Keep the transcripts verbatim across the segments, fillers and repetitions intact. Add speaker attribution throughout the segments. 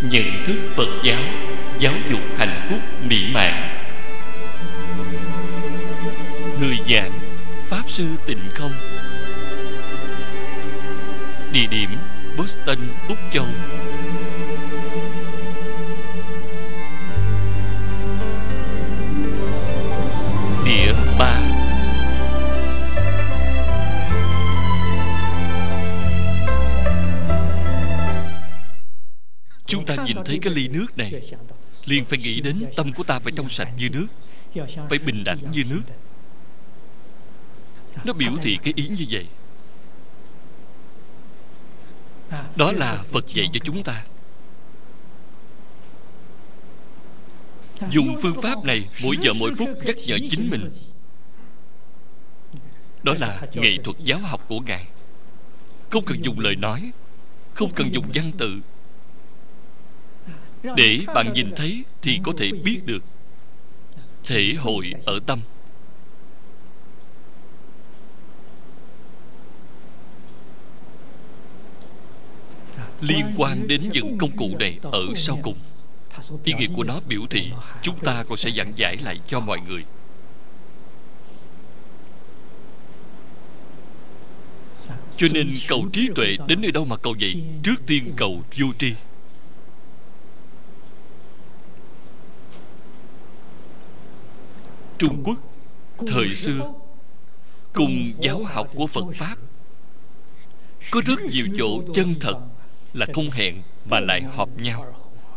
Speaker 1: Nhận thức Phật giáo, giáo dục hạnh phúc mỹ mãn. Người giảng Pháp Sư Tịnh Không. Địa điểm Boston, Úc Châu. Địa ba. Chúng ta nhìn thấy cái ly nước này, liền phải nghĩ đến tâm của ta phải trong sạch như nước, phải bình đẳng như nước. Nó biểu thị cái ý như vậy. Đó là Phật dạy cho chúng ta. Dùng phương pháp này mỗi giờ mỗi phút nhắc nhở chính mình. Đó là nghệ thuật giáo học của Ngài. Không cần dùng lời nói, không cần dùng văn tự, để bạn nhìn thấy thì có thể biết được, thể hội ở tâm. Liên quan đến những công cụ này ở sau cùng, ý nghĩa của nó biểu thị chúng ta còn sẽ giảng giải lại cho mọi người. Cho nên cầu trí tuệ đến nơi đâu mà cầu vậy? Trước tiên cầu vô tri. Trung Quốc thời xưa cùng giáo học của Phật Pháp có rất nhiều chỗ chân thật là không hẹn mà lại hợp nhau.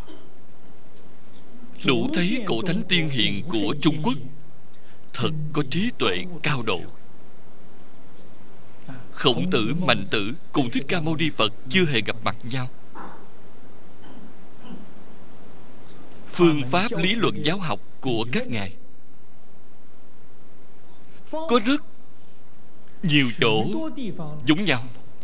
Speaker 1: Đủ thấy cổ thánh tiên hiền của Trung Quốc thật có trí tuệ cao độ. Khổng Tử, Mạnh Tử cùng Thích Ca Mâu Ni Phật chưa hề gặp mặt nhau. Phương pháp lý luận giáo học của các ngài có rất nhiều chỗ giống nhau.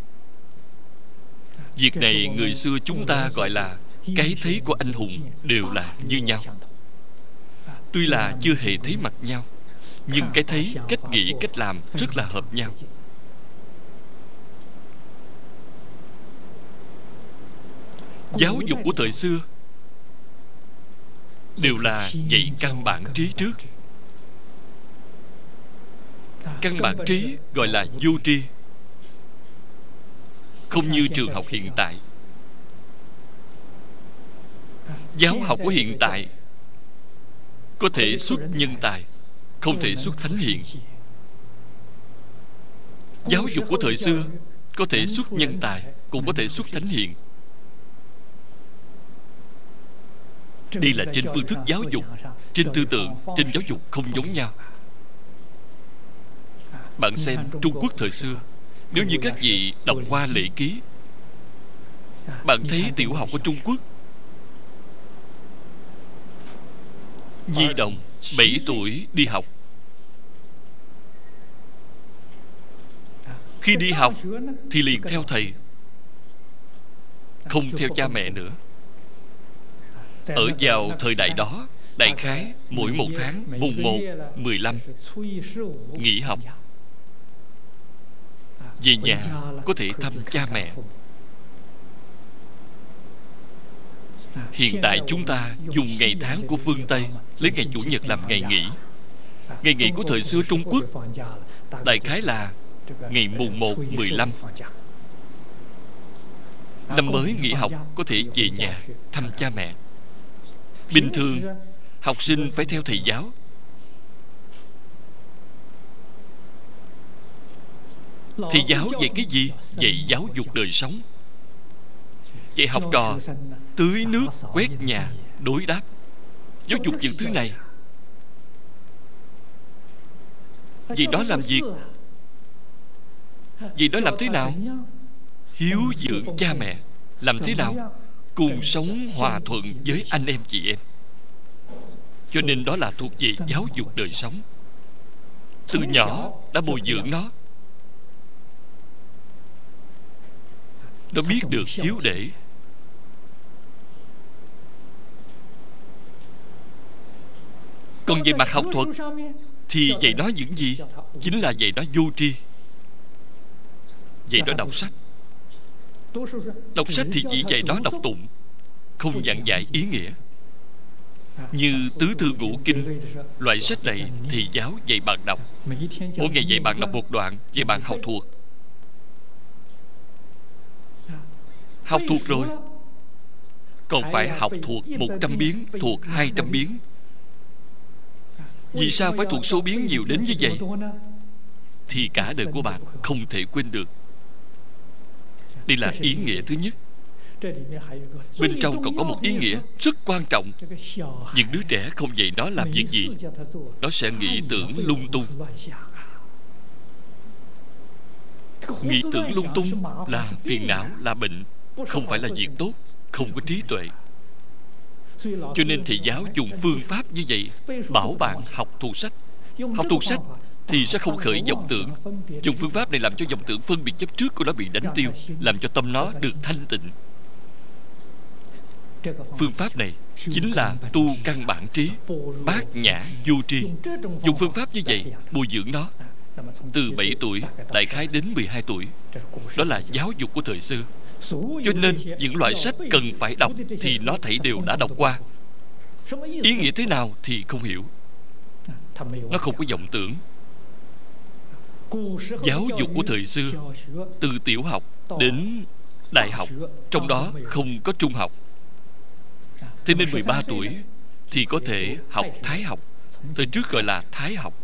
Speaker 1: Việc này người xưa chúng ta gọi là cái thấy của anh hùng đều là như nhau. Tuy là chưa hề thấy mặt nhau, nhưng cái thấy, cách nghĩ, cách làm rất là hợp nhau. Giáo dục của thời xưa đều là dạy căn bản trí trước. Căn bản trí gọi là vô tri. Không như trường học hiện tại. Giáo học của hiện tại có thể xuất nhân tài, không thể xuất thánh hiền. Giáo dục của thời xưa có thể xuất nhân tài, cũng có thể xuất thánh hiền. Đây là trên phương thức giáo dục, trên tư tưởng, trên giáo dục không giống nhau. Bạn xem Trung Quốc thời xưa, nếu như các vị đọc qua lễ ký, bạn thấy tiểu học của Trung Quốc, nhi đồng bảy tuổi đi học. Khi đi học thì liền theo thầy, không theo cha mẹ nữa. Ở vào thời đại đó, đại khái mỗi một tháng mùng một, mười lăm nghỉ học, về nhà có thể thăm cha mẹ. Hiện tại chúng ta dùng ngày tháng của phương Tây, lấy ngày Chủ nhật làm ngày nghỉ. Ngày nghỉ của thời xưa Trung Quốc đại khái là ngày mùng một, mười lăm. Năm mới nghỉ học có thể về nhà thăm cha mẹ. Bình thường học sinh phải theo thầy giáo. Thầy giáo dạy cái gì? Dạy giáo dục đời sống. Dạy học trò tưới nước, quét nhà, đối đáp. Giáo dục những thứ này. Vì đó làm việc. Vì đó làm thế nào? Hiếu dưỡng cha mẹ. Làm thế nào? Cùng sống hòa thuận với anh em chị em. Cho nên đó là thuộc về giáo dục đời sống. Từ nhỏ đã bồi dưỡng nó. Nó biết được hiếu để. Còn về mặt học thuật thì dạy nó những gì? Chính là dạy nó vô tri. Dạy nó đọc sách. Đọc sách thì chỉ dạy nó đọc tụng. không giảng giải ý nghĩa. Như Tứ Thư Ngũ Kinh, loại sách này thì giáo dạy bạn đọc. Mỗi ngày dạy bạn đọc một đoạn, dạy bạn học thuộc. Học thuộc rồi còn phải học thuộc một trăm biến, thuộc hai trăm biến. Vì sao phải thuộc số biến nhiều đến như vậy? Thì cả đời của bạn không thể quên được. Đây là ý nghĩa thứ nhất. Bên trong còn có một ý nghĩa rất quan trọng. Những đứa trẻ không dạy nó làm việc gì, nó sẽ nghĩ tưởng lung tung. Nghĩ tưởng lung tung là phiền não, là bệnh, không phải là việc tốt, không có trí tuệ. Cho nên thầy giáo dùng phương pháp như vậy bảo bạn học thuộc sách. Học thuộc sách thì sẽ không khởi vọng tưởng. Dùng phương pháp này làm cho vọng tưởng phân biệt chấp trước của nó bị đánh tiêu, làm cho tâm nó được thanh tịnh. Phương pháp này chính là tu căn bản trí, bát nhã vô tri. Dùng phương pháp như vậy bồi dưỡng nó từ bảy tuổi đại khái đến mười hai tuổi. Đó là giáo dục của thời xưa. Cho nên những loại sách cần phải đọc thì nó thảy đều đã đọc qua. Ý nghĩa thế nào thì không hiểu. Nó không có vọng tưởng. Giáo dục của thời xưa, từ tiểu học đến đại học, trong đó không có trung học. Thế nên mười ba tuổi thì có thể học Thái học. Thời trước gọi là Thái học,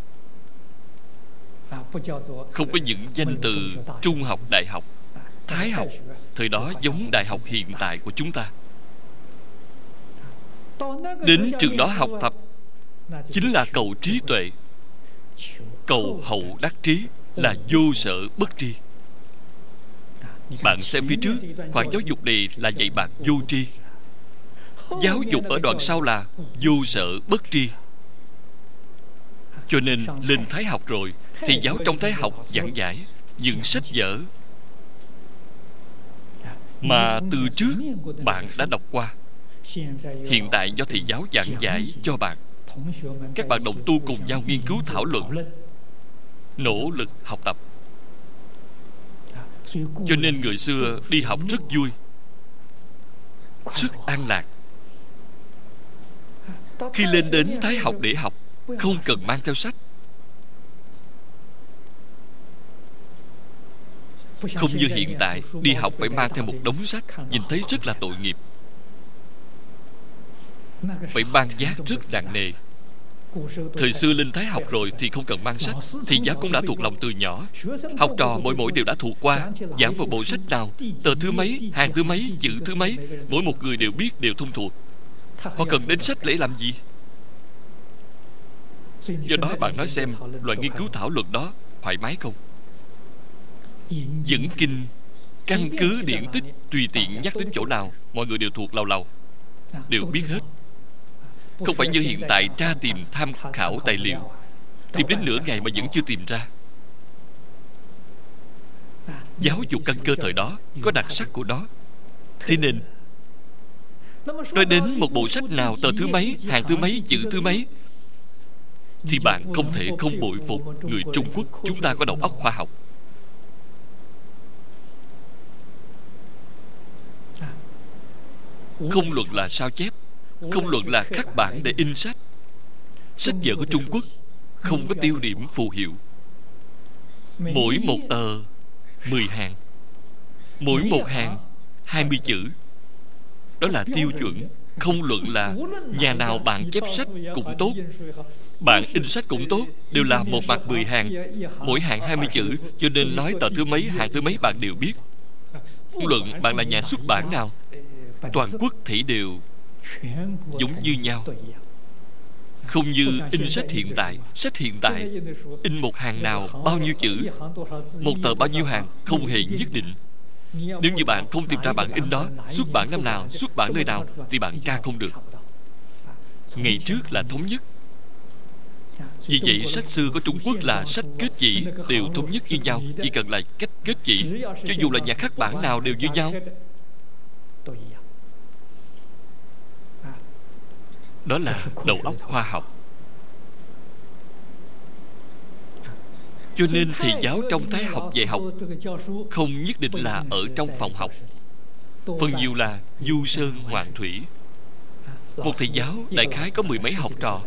Speaker 1: không có những danh từ trung học, đại học. Thái học thời đó giống đại học hiện tại của chúng ta. Đến trường đó học tập chính là cầu trí tuệ, cầu hậu đắc trí, là vô sở bất tri. Bạn xem phía trước, khoản giáo dục này là dạy bạn vô tri. Giáo dục ở đoạn sau là vô sở bất tri. Cho nên lên Thái học rồi thì giáo trong Thái học giảng giải những sách vở mà từ trước bạn đã đọc qua, hiện tại do thầy giáo giảng giải cho bạn. Các bạn đồng tu cùng nhau nghiên cứu thảo luận, nỗ lực học tập. Cho nên người xưa đi học rất vui, rất an lạc. Khi lên đến Thái học để học, không cần mang theo sách. Không như hiện tại, đi học phải mang theo một đống sách, nhìn thấy rất là tội nghiệp. Phải mang vác rất nặng nề. Thời xưa lên Thái học rồi thì không cần mang sách. Thầy giáo cũng đã thuộc lòng từ nhỏ. Học trò mỗi mỗi đều đã thuộc qua. Giảng vào bộ sách nào, tờ thứ mấy, hàng thứ mấy, chữ thứ mấy, mỗi một người đều biết, đều thông thuộc. Họ cần đến sách để làm gì? Do đó bạn nói xem, loại nghiên cứu thảo luận đó thoải mái không? Dẫn kinh, căn cứ điển tích, tùy tiện nhắc đến chỗ nào, mọi người đều thuộc lầu lầu, đều biết hết. Không phải như hiện tại tra tìm tham khảo tài liệu, tìm đến nửa ngày mà vẫn chưa tìm ra. Giáo dục căn cơ thời đó có đặc sắc của nó. Thế nên nói đến một bộ sách nào, tờ thứ mấy, hàng thứ mấy, chữ thứ mấy, thì bạn không thể không bội phục người Trung Quốc. Chúng ta có đầu óc khoa học. Không luận là sao chép, không luận là khắc bản để in sách. Sách vở của Trung Quốc không có tiêu điểm phù hiệu. Mỗi một tờ mười hàng, mỗi một hàng hai mươi chữ. Đó là tiêu chuẩn. Không luận là nhà nào bạn chép sách cũng tốt, bạn in sách cũng tốt, đều là một mặt mười hàng, mỗi hàng hai mươi chữ. Cho nên nói tờ thứ mấy, hàng thứ mấy bạn đều biết. Không luận bạn là nhà xuất bản nào, toàn quốc thì đều giống như nhau. Không như in sách hiện tại. Sách hiện tại in một hàng nào bao nhiêu chữ, một tờ bao nhiêu hàng, không hề nhất định. Nếu như bạn không tìm ra bản in đó xuất bản năm nào, xuất bản nơi nào, thì bạn tra không được. Ngày trước là thống nhất. Vì vậy sách xưa của Trung Quốc là sách kết chỉ đều thống nhất như nhau. Chỉ cần là cách kết chỉ, cho dù là nhà khắc bản nào đều như nhau. Đó là đầu óc khoa học. Cho nên thầy giáo trong Thái học dạy học không nhất định là ở trong phòng học. phần nhiều là du sơn ngoạn thủy. Một thầy giáo đại khái có mười mấy học trò.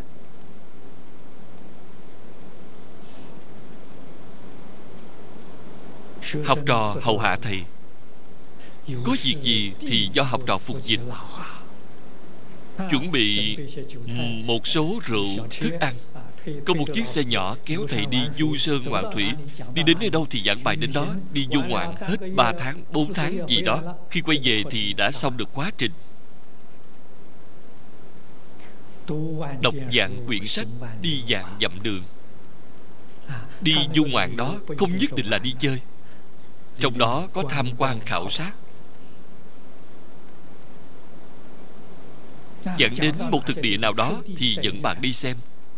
Speaker 1: Học trò hầu hạ thầy, có việc gì thì do học trò phục dịch, chuẩn bị một số rượu, thức ăn. Có một chiếc xe nhỏ kéo thầy đi du sơn ngoạn thủy. Đi đến nơi đâu thì giảng bài đến đó. Đi du ngoạn hết ba tháng, bốn tháng gì đó. Khi quay về thì đã xong được quá trình. Đọc vạn quyển sách, đi vạn dặm đường. Đi du ngoạn đó không nhất định là đi chơi. Trong đó có tham quan khảo sát, dẫn đến một thực địa nào đó thì dẫn bạn đi xem.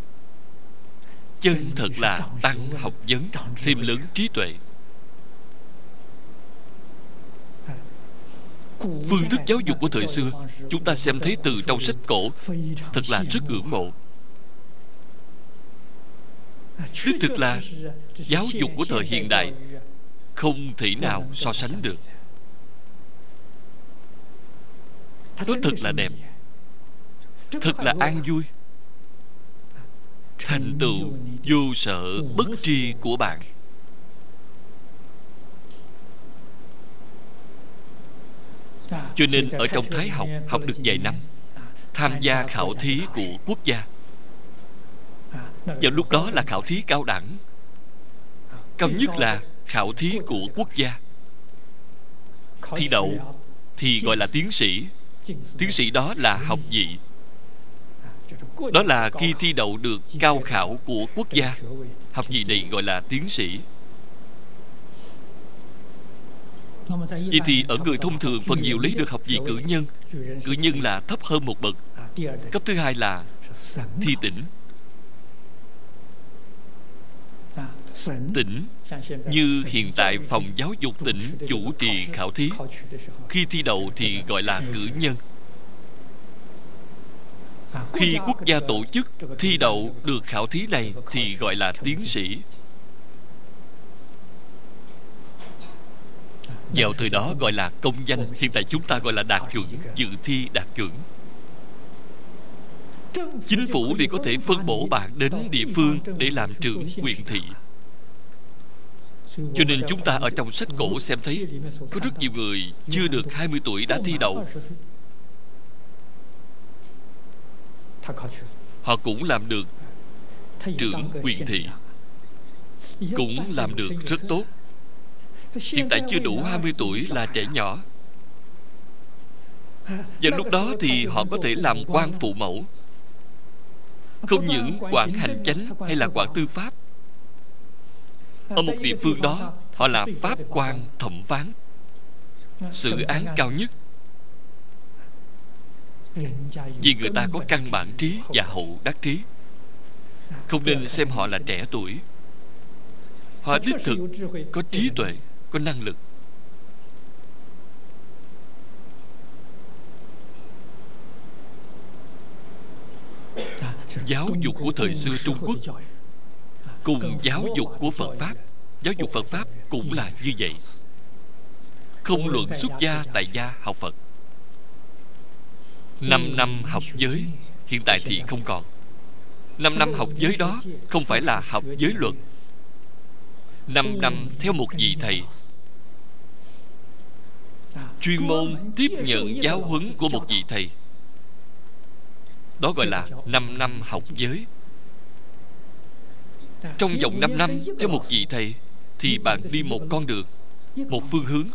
Speaker 1: Chân thật là tăng học vấn, thêm lớn trí tuệ. Phương thức giáo dục của thời xưa, chúng ta xem thấy từ trong sách cổ, thật là rất ngưỡng mộ. Đích thực là giáo dục của thời hiện đại không thể nào so sánh được. Nó thật là đẹp, thật là an vui. Thành tựu vô sợ bất tri của bạn. Cho nên ở trong Thái học học được vài năm, tham gia khảo thí của quốc gia. Vào lúc đó là khảo thí cao đẳng. Cao nhất là khảo thí của quốc gia. Thi đậu thì gọi là tiến sĩ. Tiến sĩ đó là học vị. Đó là khi thi đậu được cao khảo của quốc gia. Học vị này gọi là tiến sĩ. Vậy thì ở người thông thường phần nhiều lấy được học vị cử nhân. Cử nhân là thấp hơn một bậc. Cấp thứ hai là thi tỉnh. Tỉnh như hiện tại phòng giáo dục tỉnh chủ trì khảo thí. Khi thi đậu thì gọi là cử nhân. Khi quốc gia tổ chức thi đậu được khảo thí này thì gọi là tiến sĩ. Vào thời đó gọi là công danh. Hiện tại chúng ta gọi là đạt chuẩn, dự thi đạt chuẩn. Chính phủ thì có thể phân bổ bạn đến địa phương để làm trưởng huyện thị. Cho nên chúng ta ở trong sách cổ xem thấy có rất nhiều người chưa được hai mươi tuổi đã thi đậu. Họ cũng làm được trưởng huyện thị, cũng làm được rất tốt. Hiện tại chưa đủ hai mươi tuổi là trẻ nhỏ. Và lúc đó thì họ có thể làm quan phụ mẫu, không những quản hành chánh hay là quản tư pháp. Ở một địa phương đó họ là pháp quan thẩm phán, xử án cao nhất. Vì người ta có căn bản trí và hậu đắc trí. Không nên xem họ là trẻ tuổi. Họ đích thực có trí tuệ, có năng lực. Giáo dục của thời xưa Trung Quốc cùng giáo dục của Phật Pháp, giáo dục Phật Pháp cũng là như vậy. Không luận xuất gia tại gia học Phật. Năm năm học giới, hiện tại thì không còn. Năm năm học giới đó không phải là học giới luật. Năm năm theo một vị thầy, chuyên môn tiếp nhận giáo huấn của một vị thầy. Đó gọi là năm năm học giới. Trong vòng năm năm theo một vị thầy thì bạn đi một con đường, một phương hướng.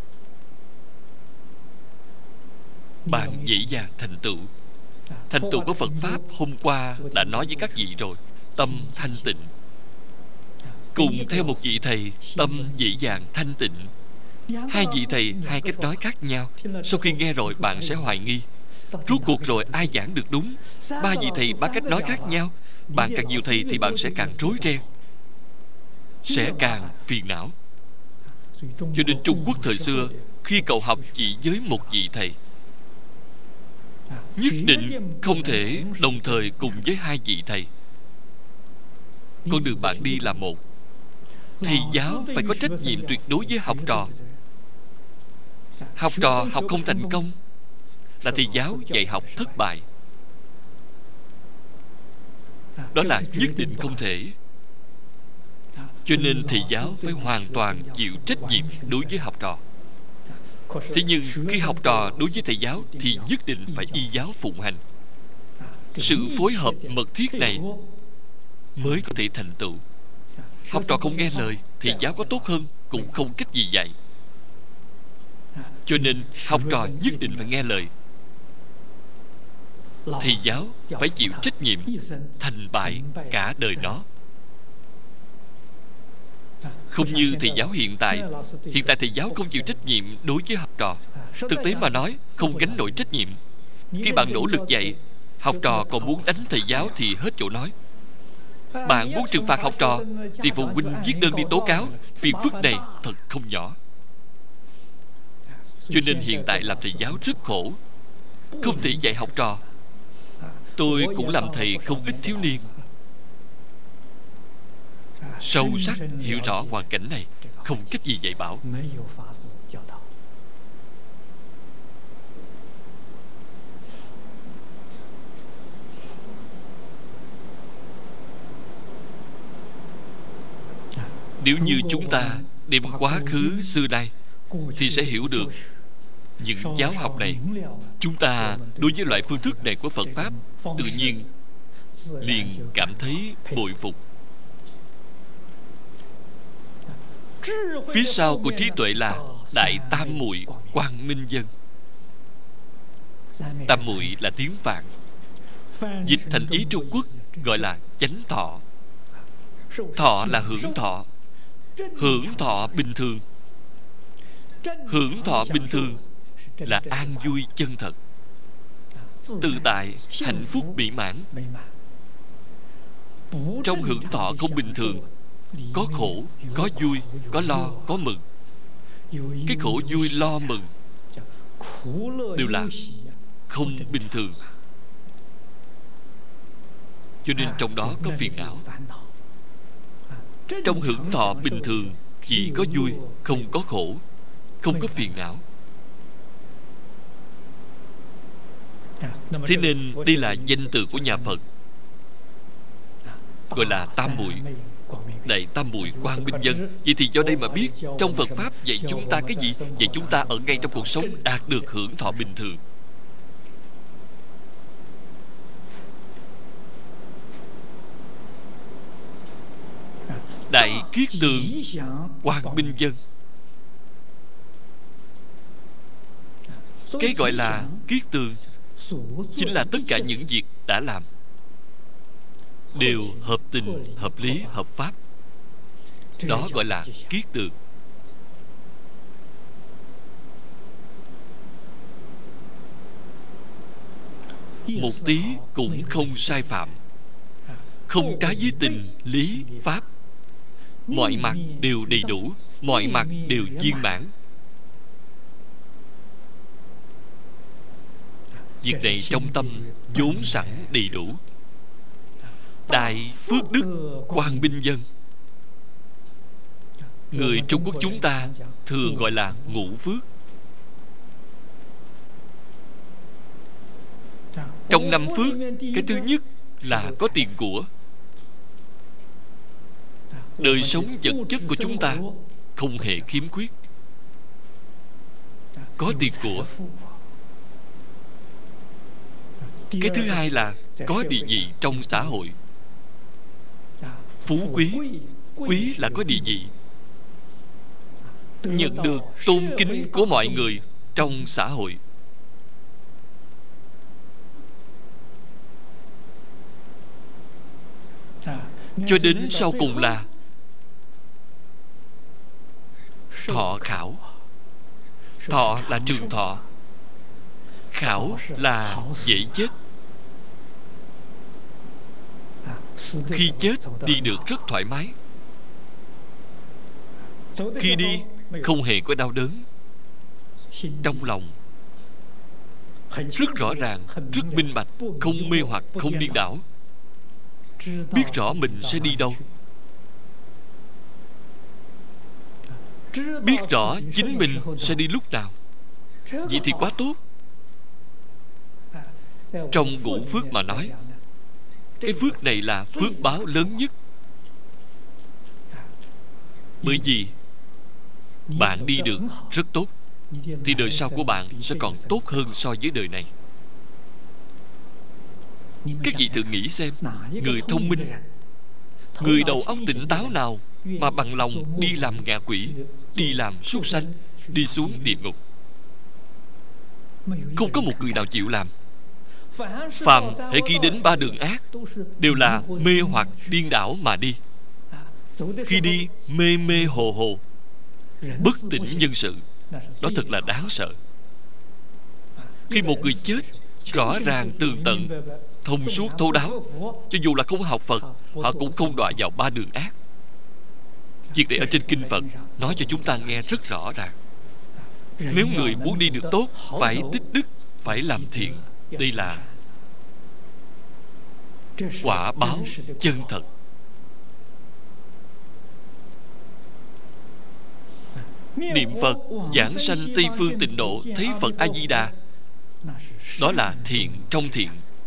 Speaker 1: Bạn dễ dàng thành tựu. Thành tựu của Phật Pháp hôm qua đã nói với các vị rồi. Tâm thanh tịnh. Cùng theo một vị thầy, tâm dễ dàng thanh tịnh. Hai vị thầy, hai cách nói khác nhau. Sau khi nghe rồi bạn sẽ hoài nghi, rốt cuộc rồi ai giảng được đúng? Ba vị thầy, ba cách nói khác nhau. Bạn càng nhiều thầy thì bạn sẽ càng rối ren, sẽ càng phiền não. Cho nên Trung Quốc thời xưa, khi cậu học chỉ với một vị thầy, nhất định không thể đồng thời cùng với hai vị thầy. Con đường bạn đi là một. Thầy giáo phải có trách nhiệm tuyệt đối với học trò. Học trò học không thành công là thầy giáo dạy học thất bại. Đó là nhất định không thể. Cho nên thầy giáo phải hoàn toàn chịu trách nhiệm đối với học trò. Thế nhưng khi học trò đối với thầy giáo thì nhất định phải y giáo phụng hành. Sự phối hợp mật thiết này mới có thể thành tựu. Học trò không nghe lời, thầy giáo có tốt hơn cũng không cách gì dạy. Cho nên học trò nhất định phải nghe lời. Thầy giáo phải chịu trách nhiệm thành bại cả đời nó. Không như thầy giáo hiện tại. Hiện tại thầy giáo không chịu trách nhiệm đối với học trò. Thực tế mà nói, không gánh nổi trách nhiệm. Khi bạn nỗ lực dạy, học trò còn muốn đánh thầy giáo thì hết chỗ nói. Bạn muốn trừng phạt học trò thì phụ huynh viết đơn đi tố cáo. Phiền phức này thật không nhỏ. Cho nên hiện tại làm thầy giáo rất khổ, không thể dạy học trò. Tôi cũng làm thầy không ít thiếu niên, sâu sắc hiểu rõ hoàn cảnh này, không cách gì dạy bảo. Nếu như chúng ta đem quá khứ xưa nay thì sẽ hiểu được những giáo học này. Chúng ta đối với loại phương thức này của Phật Pháp tự nhiên liền cảm thấy bội phục. Phía sau của trí tuệ là Đại Tam Muội Quang Minh Dân. Tam Muội là tiếng Phạn, dịch thành ý Trung Quốc gọi là chánh thọ. Thọ là hưởng thọ, hưởng thọ bình thường. Hưởng thọ bình thường là an vui chân thật, tự tại, hạnh phúc mỹ mãn. Trong hưởng thọ không bình thường có khổ, có vui, có lo, có mừng. Cái khổ vui lo mừng đều là không bình thường. Cho nên trong đó có phiền não. Trong hưởng thọ bình thường chỉ có vui, không có khổ, không có phiền não. Thế nên đây là danh từ của nhà Phật, gọi là Tam Muội, Đại Tam Muội Quang Minh Dân. Vậy thì do đây mà biết trong Phật Pháp dạy chúng ta cái gì? Dạy chúng ta ở ngay trong cuộc sống đạt được hưởng thọ bình thường. Đại Kiết Tường Quang Minh Dân. Cái gọi là kiết tường chính là tất cả những việc đã làm đều hợp tình, hợp lý, hợp pháp. Đó gọi là kiết tường. Một tí cũng không sai phạm, không trái với tình, lý, pháp. Mọi mặt đều đầy đủ, mọi mặt đều viên mãn. Việc này trong tâm vốn sẵn đầy đủ. Đại Phước Đức Quang Minh Dân. Người Trung Quốc chúng ta thường gọi là ngũ phước. Trong năm phước, cái thứ nhất là có tiền của. Đời sống vật chất của chúng ta không hề khiếm khuyết, có tiền của. Cái thứ hai là có địa vị trong xã hội. Phú quý, quý là có địa vị, nhận được tôn kính của mọi người trong xã hội. Cho đến sau cùng là thọ khảo. Thọ là trường thọ, khảo là dễ chết. Khi chết đi được rất thoải mái. Khi đi không hề có đau đớn. Trong lòng rất rõ ràng, rất minh bạch, không mê hoặc, không điên đảo. Biết rõ mình sẽ đi đâu, biết rõ chính mình sẽ đi lúc nào. Vậy thì quá tốt. Trong ngũ phước mà nói, cái phước này là phước báo lớn nhất. Bởi vì bạn đi được rất tốt, thì đời sau của bạn sẽ còn tốt hơn so với đời này. Các vị thử nghĩ xem, người thông minh, người đầu óc tỉnh táo nào mà bằng lòng đi làm ngạ quỷ, đi làm súc sanh, đi xuống địa ngục? Không có một người nào chịu làm. Phàm hễ khi đến ba đường ác đều là mê hoặc điên đảo mà đi. Khi đi mê mê hồ hồ, bất tỉnh nhân sự, đó thật là đáng sợ. Khi một người chết rõ ràng tường tận, thông suốt thấu đáo, cho dù là không học Phật, họ cũng không đọa vào ba đường ác. Việc này ở trên kinh Phật nói cho chúng ta nghe rất rõ ràng. Nếu người muốn đi được tốt, phải tích đức, phải làm thiện. Đây là quả báo chân thật. Niệm Phật giảng sanh Tây phương tịnh độ, thấy Phật A-di-đà, đó là thiện trong thiện.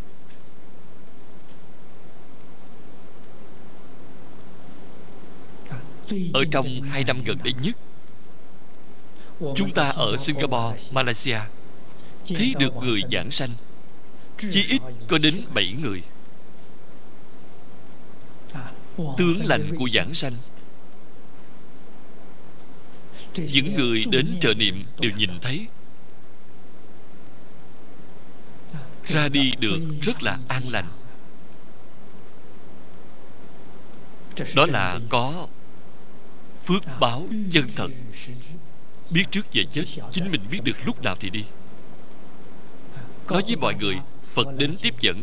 Speaker 1: Ở trong hai năm gần đây nhất, chúng ta ở Singapore, Malaysia thấy được người giảng sanh chí ít có đến bảy người. Tướng lành của giảng sanh, những người đến trợ niệm đều nhìn thấy, ra đi được rất là an lành. Đó là có phước báo chân thật. Biết trước về chết, chính mình biết được lúc nào thì đi. Nói với mọi người, Phật đến tiếp dẫn.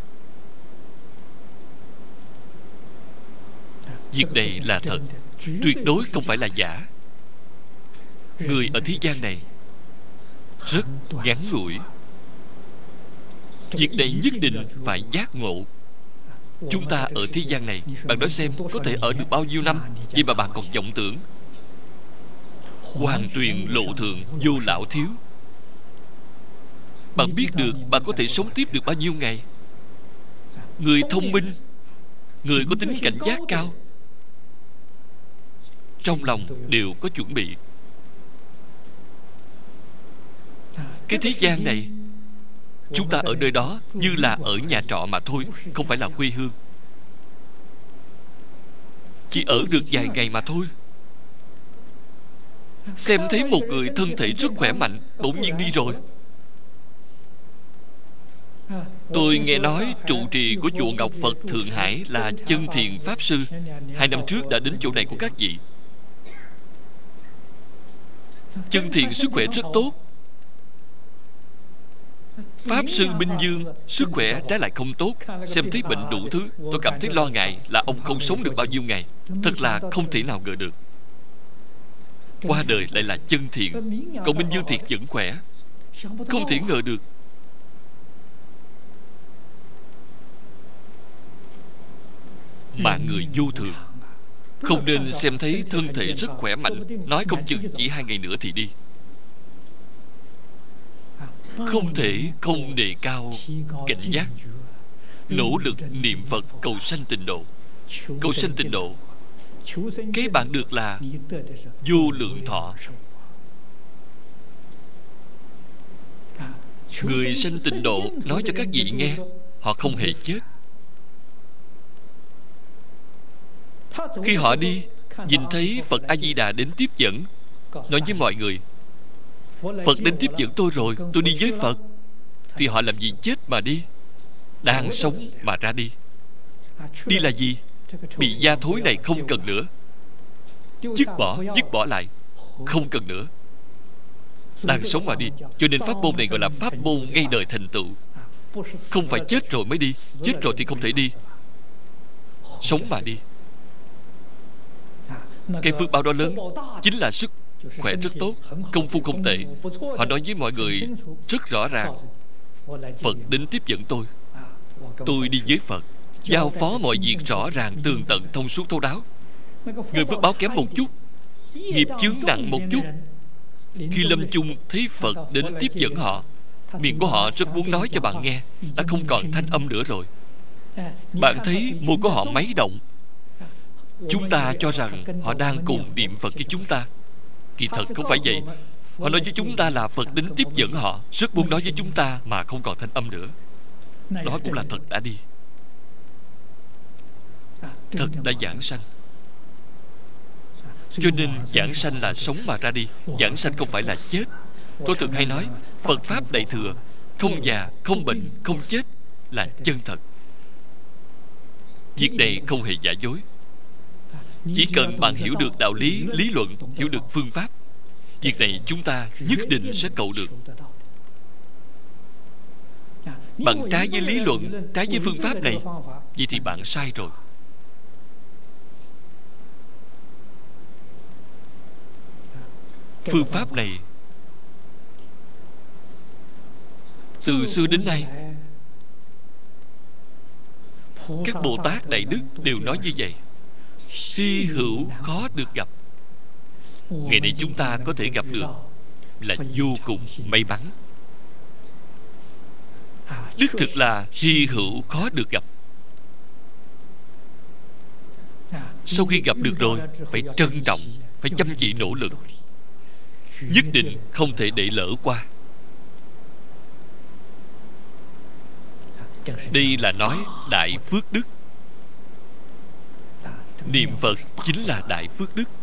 Speaker 1: Việc này là thật, tuyệt đối không phải là giả. Người ở thế gian này rất ngắn ngủi. Việc này nhất định phải giác ngộ. Chúng ta ở thế gian này, bạn nói xem có thể ở được bao nhiêu năm, vậy mà bạn còn vọng tưởng hoàn tuyền lộ thượng, vô lão thiếu. Bạn biết được bạn có thể sống tiếp được bao nhiêu ngày. Người thông minh, người có tính cảnh giác cao, trong lòng đều có chuẩn bị. Cái thế gian này, chúng ta ở nơi đó như là ở nhà trọ mà thôi, không phải là quê hương. Chỉ ở được vài ngày mà thôi. Xem thấy một người thân thể rất khỏe mạnh, bỗng nhiên đi rồi. Tôi nghe nói trụ trì của chùa Ngọc Phật Thượng Hải là Chân Thiền Pháp Sư, hai năm trước đã đến chỗ này của các vị. Chân Thiền sức khỏe rất tốt. Pháp Sư Minh Dương sức khỏe trái lại không tốt. Xem thấy bệnh đủ thứ, tôi cảm thấy lo ngại là ông không sống được bao nhiêu ngày. Thật là không thể nào ngờ được. Qua đời lại là Chân Thiền, còn Minh Dương Thiệt vẫn khỏe. Không thể ngờ được. Mạng người vô thường, không nên xem thấy thân thể rất khỏe mạnh, nói không chừng chỉ hai ngày nữa thì đi. Không thể không đề cao cảnh giác, nỗ lực niệm Phật cầu sanh tịnh độ. Cầu sanh tịnh độ, cái bạn được là vô lượng thọ. Người sanh tịnh độ nói cho các vị nghe, họ không hề chết. Khi họ đi, nhìn thấy Phật A-di-đà đến tiếp dẫn, nói với mọi người, Phật đến tiếp dẫn tôi rồi, tôi đi với Phật. Thì họ làm gì chết mà đi, đang sống mà ra đi. Đi là gì? Bị da thối này không cần nữa, dứt bỏ, dứt bỏ lại, không cần nữa, đang sống mà đi. Cho nên pháp môn này gọi là pháp môn ngay đời thành tựu. Không phải chết rồi mới đi, chết rồi thì không thể đi, sống mà đi. Cái phước báo đó lớn, chính là sức khỏe rất tốt, công phu không tệ. Họ nói với mọi người rất rõ ràng, Phật đến tiếp dẫn tôi, tôi đi với Phật, giao phó mọi việc rõ ràng, tường tận, thông suốt thấu đáo. Người phước báo kém một chút, nghiệp chướng nặng một chút, Khi lâm chung thấy Phật đến tiếp dẫn họ, miệng của họ rất muốn nói cho bạn nghe, đã không còn thanh âm nữa rồi. Bạn thấy môi của họ máy động. Chúng ta cho rằng họ đang cùng niệm Phật với chúng ta. Kỳ thật không phải vậy. Họ nói với chúng ta là Phật đến tiếp dẫn họ, rất muốn nói với chúng ta mà không còn thanh âm nữa. Đó cũng là thật đã đi. Thật đã giảng sanh. Cho nên giảng sanh là sống mà ra đi. Giảng sanh không phải là chết. Tôi thường hay nói Phật Pháp Đại Thừa, không già, không bệnh, không chết là chân thật. Việc này không hề giả dối. Chỉ cần bạn hiểu được đạo lý, lý luận, hiểu được phương pháp, việc này chúng ta nhất định sẽ cầu được. Bạn trái với lý luận, trái với phương pháp này, vậy thì bạn sai rồi. Phương pháp này từ xưa đến nay, các Bồ Tát Đại Đức đều nói như vậy. Hy hữu khó được gặp. Ngày nay chúng ta có thể gặp được là vô cùng may mắn. Đích thực là hy hữu khó được gặp. Sau khi gặp được rồi, phải trân trọng, phải chăm chỉ nỗ lực, nhất định không thể để lỡ qua. Đây là nói đại phước đức. Niệm Phật chính là đại phước đức.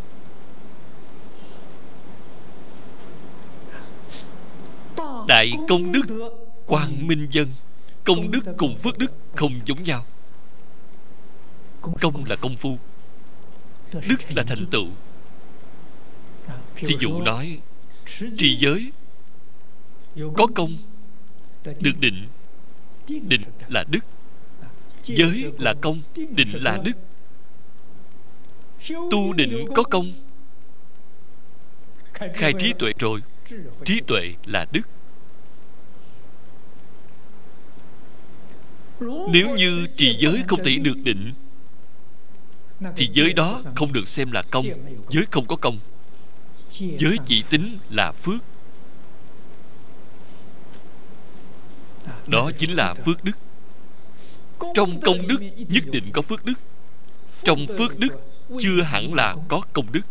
Speaker 1: Đại công đức quang minh dân. Công đức cùng phước đức không giống nhau. Công là công phu, đức là thành tựu. Thí dụ nói trì giới, có công được định. Định là đức. Giới là công, định là đức. Tu định có công, khai trí tuệ rồi, trí tuệ là đức. Nếu như trì giới không thể được định, thì giới đó không được xem là công. Giới không có công. Giới chỉ tính là phước. Đó chính là phước đức. Trong công đức nhất định có phước đức. Trong phước đức chưa hẳn là có công đức.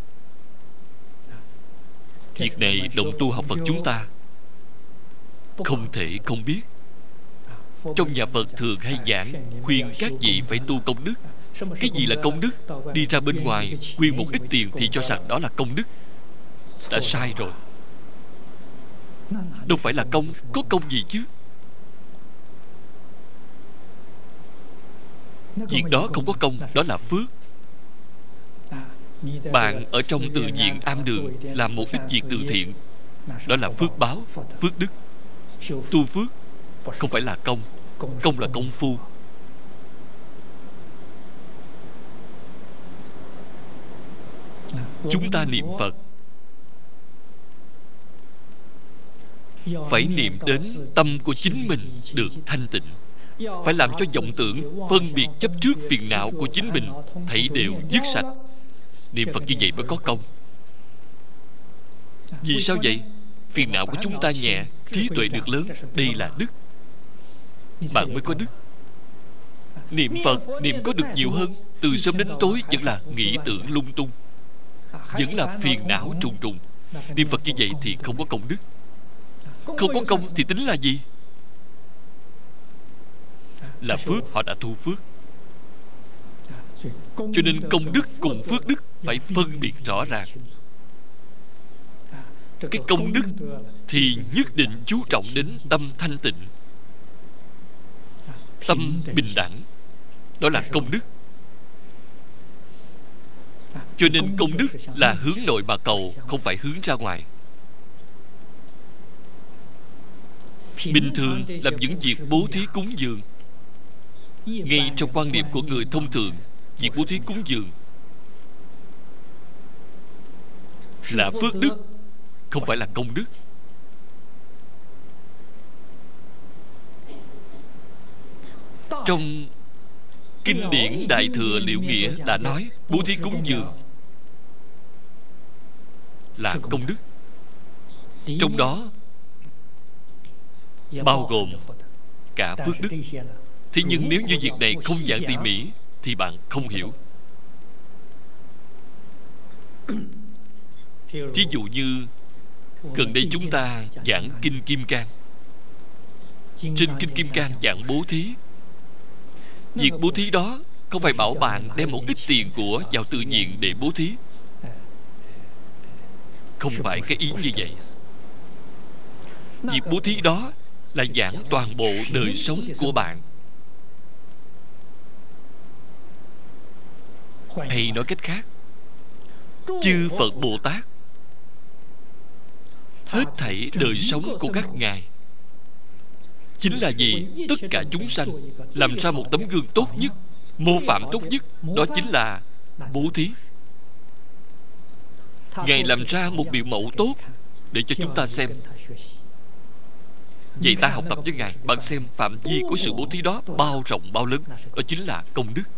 Speaker 1: Việc này đồng tu học Phật chúng ta không thể không biết. Trong nhà Phật thường hay giảng khuyên các vị phải tu công đức. Cái gì là công đức? Đi ra bên ngoài quyên một ít tiền thì cho rằng đó là công đức. Đã sai rồi. Đâu phải là công. Có công gì chứ? Việc đó không có công. Đó là phước. Bạn ở trong từ viện am đường làm một ít việc từ thiện, đó là phước báo, phước đức. Tu phước không phải là công. Công là công phu. Chúng ta niệm Phật phải niệm đến tâm của chính mình được thanh tịnh. Phải làm cho vọng tưởng, phân biệt chấp trước phiền não của chính mình thảy đều dứt sạch. Niệm Phật như vậy mới có công. Vì sao vậy? Phiền não của chúng ta nhẹ, trí tuệ được lớn. Đây là đức. Bạn mới có đức. Niệm Phật, niệm có được nhiều hơn. Từ sớm đến tối vẫn là nghĩ tưởng lung tung, vẫn là phiền não trùng trùng. Niệm Phật như vậy thì không có công đức. Không có công thì tính là gì? Là phước. Họ đã thu phước. Cho nên công đức cùng phước đức phải phân biệt rõ ràng. Cái công đức thì nhất định chú trọng đến tâm thanh tịnh, tâm bình đẳng. Đó là công đức. Cho nên công đức là hướng nội mà cầu, không phải hướng ra ngoài. Bình thường làm những việc bố thí cúng dường, ngay trong quan niệm của người thông thường, việc bố thí cúng dường là phước đức, không phải là công đức. Trong kinh điển Đại Thừa Liệu Nghĩa đã nói bố thí cúng dường là công đức. Trong đó bao gồm cả phước đức. Thế nhưng nếu như việc này không giảng tỉ mỉ thì bạn không hiểu. Ví dụ như gần đây chúng ta giảng Kinh Kim Cang. Trên Kinh Kim Cang giảng bố thí. Việc bố thí đó không phải bảo bạn đem một ít tiền của vào tự nhiên để bố thí. Không phải cái ý như vậy. Việc bố thí đó là giảng toàn bộ đời sống của bạn. Hay nói cách khác, chư Phật Bồ Tát hết thảy đời sống của các ngài chính là gì? Tất cả chúng sanh làm ra một tấm gương tốt nhất, mô phạm tốt nhất, đó chính là bố thí. Ngài làm ra một biểu mẫu tốt để cho chúng ta xem. Vậy ta học tập với Ngài. Bạn xem phạm vi của sự bố thí đó bao rộng bao lớn. Đó chính là công đức.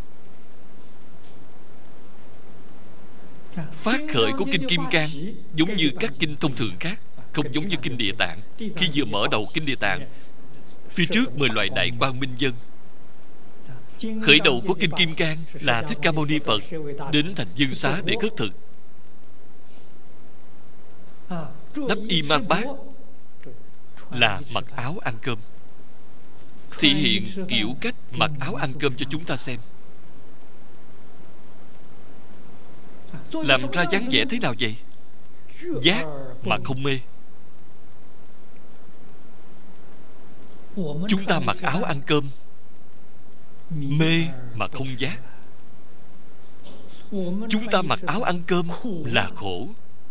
Speaker 1: Phát khởi của Kinh Kim Cang giống như các kinh thông thường khác, không giống như Kinh Địa Tạng. Khi vừa mở đầu Kinh Địa Tạng, phía trước mười loại đại quang minh dân. Khởi đầu của Kinh Kim Cang là Thích Ca Mâu Ni Phật đến thành Dương Xá để khất thực, đắp y mang bát là mặc áo ăn cơm, thể hiện kiểu cách mặc áo ăn cơm cho chúng ta xem. Làm ra dáng vẻ thế nào vậy? Giác mà không mê. Chúng ta mặc áo ăn cơm, mê mà không giác. Chúng ta mặc áo ăn cơm là khổ.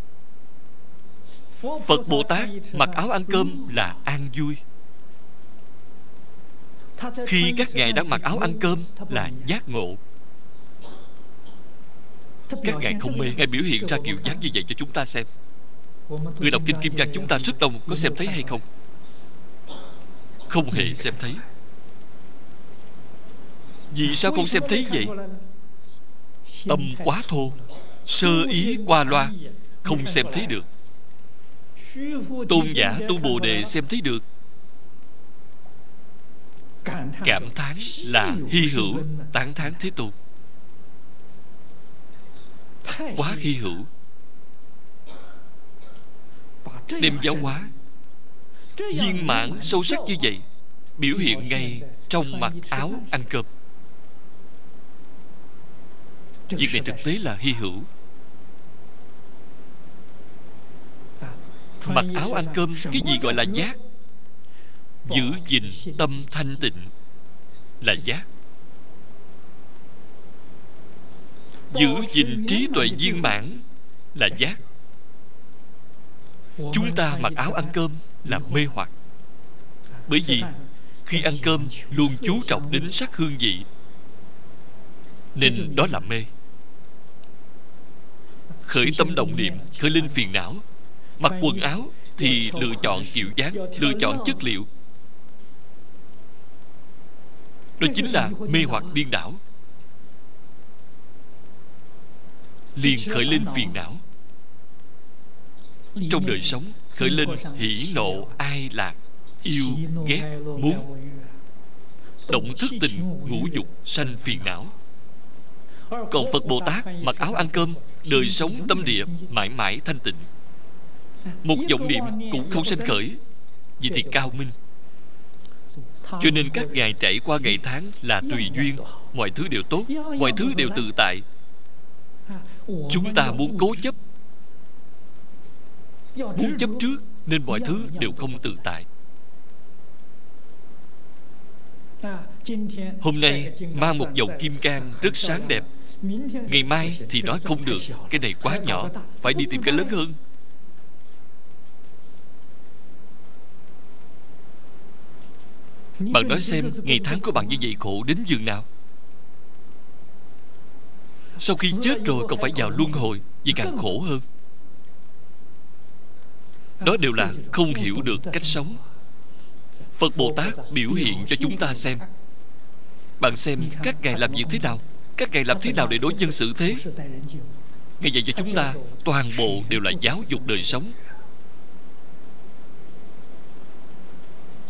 Speaker 1: Phật Bồ Tát mặc áo ăn cơm là an vui. Khi các ngài đang mặc áo ăn cơm là giác ngộ. Các ngài không mê. Ngài biểu hiện ra kiểu dáng như vậy cho chúng ta xem. Người đọc Kinh Kim Cang chúng ta rất đông, có xem thấy hay không? Không hề xem thấy. Vì sao không xem thấy vậy? Tâm quá thô, sơ ý qua loa, không xem thấy được. Tôn giả Tu Bồ Đề xem thấy được. Cảm thán là hy hữu, tán thán Thế Tôn. Quá hy hữu. Đem giáo hóa viên mãn sâu sắc như vậy biểu hiện ngay trong mặc áo ăn cơm. Việc này thực tế là hy hữu. Mặc áo ăn cơm, cái gì gọi là giác? Giữ gìn tâm thanh tịnh là giác. Giữ gìn trí tuệ viên mãn là giác. Chúng ta mặc áo ăn cơm là mê hoặc. Bởi vì khi ăn cơm luôn chú trọng đến sắc hương vị, nên đó là mê. Khởi tâm động niệm, khởi lên phiền não. Mặc quần áo thì lựa chọn kiểu dáng, lựa chọn chất liệu. Đó chính là mê hoặc điên đảo. Liền khởi lên phiền não. Trong đời sống khởi lên hỉ nộ ai lạc, yêu ghét muốn. Động thức tình ngũ dục sanh phiền não. Còn Phật Bồ Tát mặc áo ăn cơm, đời sống tâm địa mãi mãi thanh tịnh. Một vọng niệm cũng không sanh khởi. Vì thì cao minh. Cho nên các ngài trải qua ngày tháng là tùy duyên. Mọi thứ đều tốt, mọi thứ đều tự tại. Chúng ta muốn cố chấp, muốn chấp trước, nên mọi thứ đều không tự tại. Hôm nay mang một vòng kim cang rất sáng đẹp, ngày mai thì nói không được, cái này quá nhỏ, phải đi tìm cái lớn hơn. Bạn nói xem, ngày tháng của bạn như vậy khổ đến giường nào? Sau khi chết rồi còn phải vào luân hồi, vậy càng khổ hơn. Đó đều là không hiểu được cách sống. Phật Bồ Tát biểu hiện cho chúng ta xem. Bạn xem các ngài làm việc thế nào, các ngài làm thế nào để đối nhân xử thế. Ngài dạy cho chúng ta toàn bộ đều là giáo dục đời sống.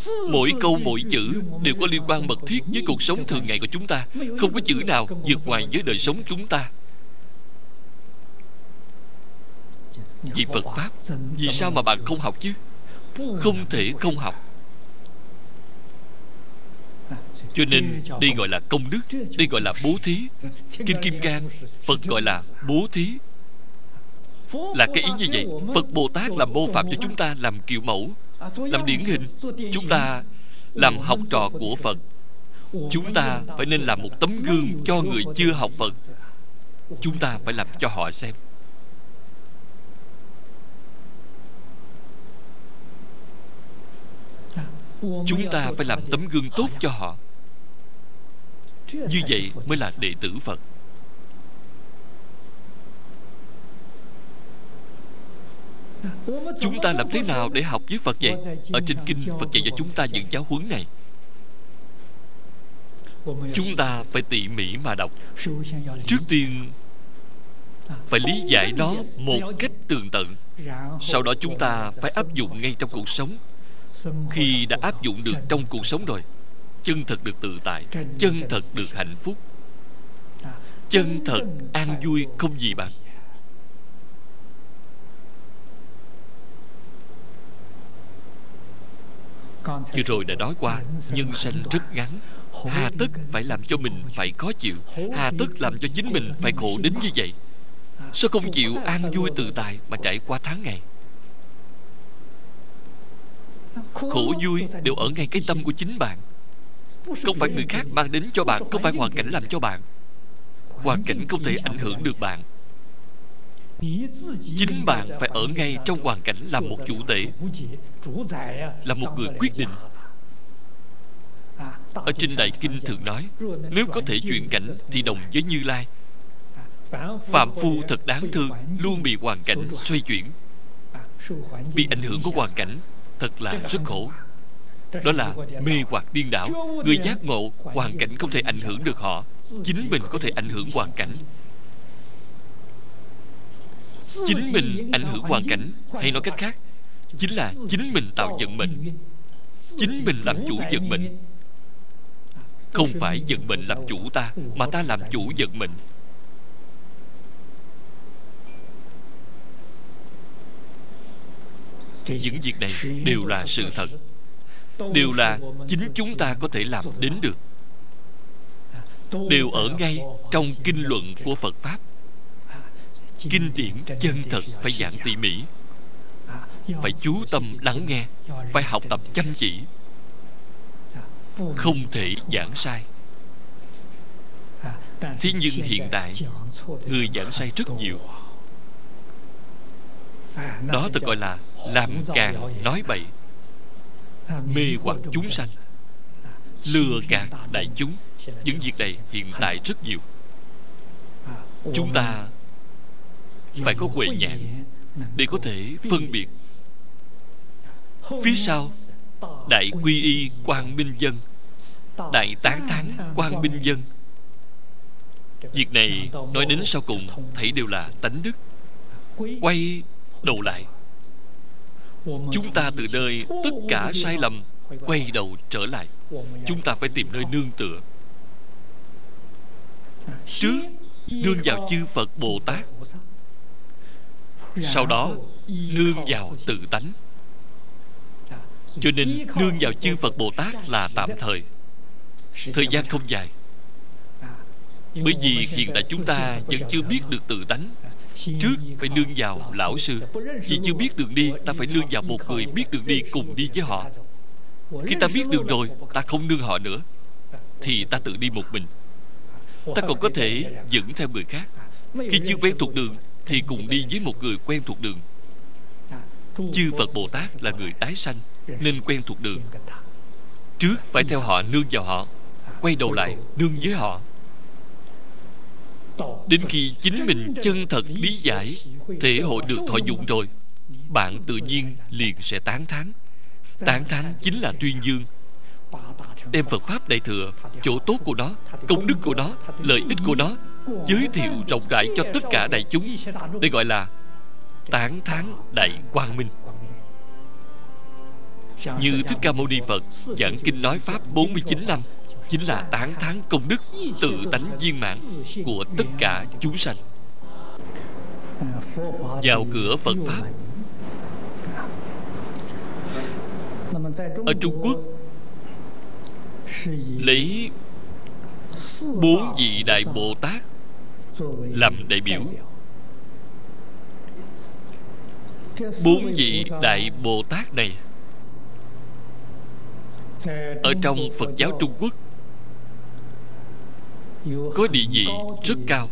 Speaker 1: Mỗi câu mỗi chữ đều có liên quan mật thiết với cuộc sống thường ngày của chúng ta. Không có chữ nào vượt ngoài với đời sống chúng ta. Vì Phật Pháp, vì sao mà bạn không học chứ? Không thể không học. Cho nên đây gọi là công đức, đây gọi là bố thí. Kinh Kim Cang, Phật gọi là bố thí. Là cái ý như vậy. Phật Bồ Tát làm mô phạm cho chúng ta, làm kiểu mẫu, làm điển hình. Chúng ta làm học trò của Phật. Chúng ta phải nên làm một tấm gương cho người chưa học Phật. Chúng ta phải làm cho họ xem. Chúng ta phải làm tấm gương tốt cho họ. Như vậy mới là đệ tử Phật. Chúng ta làm thế nào để học với Phật vậy? Ở trên kinh Phật dạy cho chúng ta những giáo huấn này. Chúng ta phải tỉ mỉ mà đọc. Trước tiên phải lý giải nó một cách tường tận. Sau đó chúng ta phải áp dụng ngay trong cuộc sống. Khi đã áp dụng được trong cuộc sống rồi, chân thật được tự tại, chân thật được hạnh phúc, chân thật an vui không gì bằng. Vừa rồi đã nói qua, nhân sanh rất ngắn, hà tất phải làm cho mình phải khó chịu, hà tất làm cho chính mình phải khổ đến như vậy. Sao không chịu an vui tự tại mà trải qua tháng ngày? Khổ vui đều ở ngay cái tâm của chính bạn. Không phải người khác mang đến cho bạn, không phải hoàn cảnh làm cho bạn. Hoàn cảnh không thể ảnh hưởng được bạn. Chính bạn phải ở ngay trong hoàn cảnh làm một chủ tể, là một người quyết định. Ở trên Đại Kinh thường nói, nếu có thể chuyển cảnh thì đồng với Như Lai. Phạm phu thật đáng thương, luôn bị hoàn cảnh xoay chuyển. Bị ảnh hưởng của hoàn cảnh thật là rất khổ. Đó là mê hoặc điên đảo. Người giác ngộ, hoàn cảnh không thể ảnh hưởng được họ, chính mình có thể ảnh hưởng hoàn cảnh. Chính mình ảnh hưởng hoàn cảnh, hay nói cách khác, chính là chính mình tạo vận mệnh. Chính mình làm chủ vận mệnh. Không phải vận mệnh làm chủ ta, mà ta làm chủ vận mệnh. Những việc này đều là sự thật, đều là chính chúng ta có thể làm đến được, đều ở ngay trong kinh luận của Phật Pháp. Kinh điển chân thật phải giảng tỉ mỉ, phải chú tâm lắng nghe, phải học tập chăm chỉ, không thể giảng sai. Thế nhưng hiện tại người giảng sai rất nhiều. Đó tự gọi là làm càng nói bậy, mê hoặc chúng sanh, lừa gạt đại chúng. Những việc này hiện tại rất nhiều. Chúng ta phải có huệ nhãn để có thể phân biệt. Phía sau Đại Quy Y Quang Minh Dân, Đại Tán Thán Quang Minh Dân. Việc này nói đến sau cùng thấy đều là tánh đức. Quay đầu lại, chúng ta từ nơi tất cả sai lầm quay đầu trở lại. Chúng ta phải tìm nơi nương tựa. Trước nương vào chư Phật Bồ Tát, sau đó nương vào tự tánh. Cho nên nương vào chư Phật Bồ Tát là tạm thời, thời gian không dài. Bởi vì hiện tại chúng ta vẫn chưa biết được tự tánh. Trước phải nương vào lão sư. Vì chưa biết đường đi, ta phải nương vào một người biết đường đi cùng đi với họ. Khi ta biết đường rồi, ta không nương họ nữa, thì ta tự đi một mình. Ta còn có thể dẫn theo người khác. Khi chưa quen thuộc đường thì cùng đi với một người quen thuộc đường. Chư Phật Bồ Tát là người tái sanh, nên quen thuộc đường. Trước phải theo họ, nương vào họ, quay đầu lại nương với họ. Đến khi chính mình chân thật lý giải, thể hội được thọ dụng rồi, bạn tự nhiên liền sẽ tán thán. Tán thán chính là tuyên dương, đem Phật Pháp Đại Thừa, chỗ tốt của nó, công đức của nó, lợi ích của nó giới thiệu rộng rãi cho tất cả đại chúng. Đây gọi là tán thán đại quang minh. Như Thích Ca Mâu Ni Phật giảng kinh nói pháp bốn mươi chín năm, chính là tán thán công đức tự tánh viên mãn của tất cả chúng sanh. Vào cửa Phật pháp. Ở Trung Quốc lấy bốn vị Đại Bồ Tát làm đại biểu. Bốn vị Đại Bồ Tát này ở trong Phật giáo Trung Quốc có địa vị rất cao.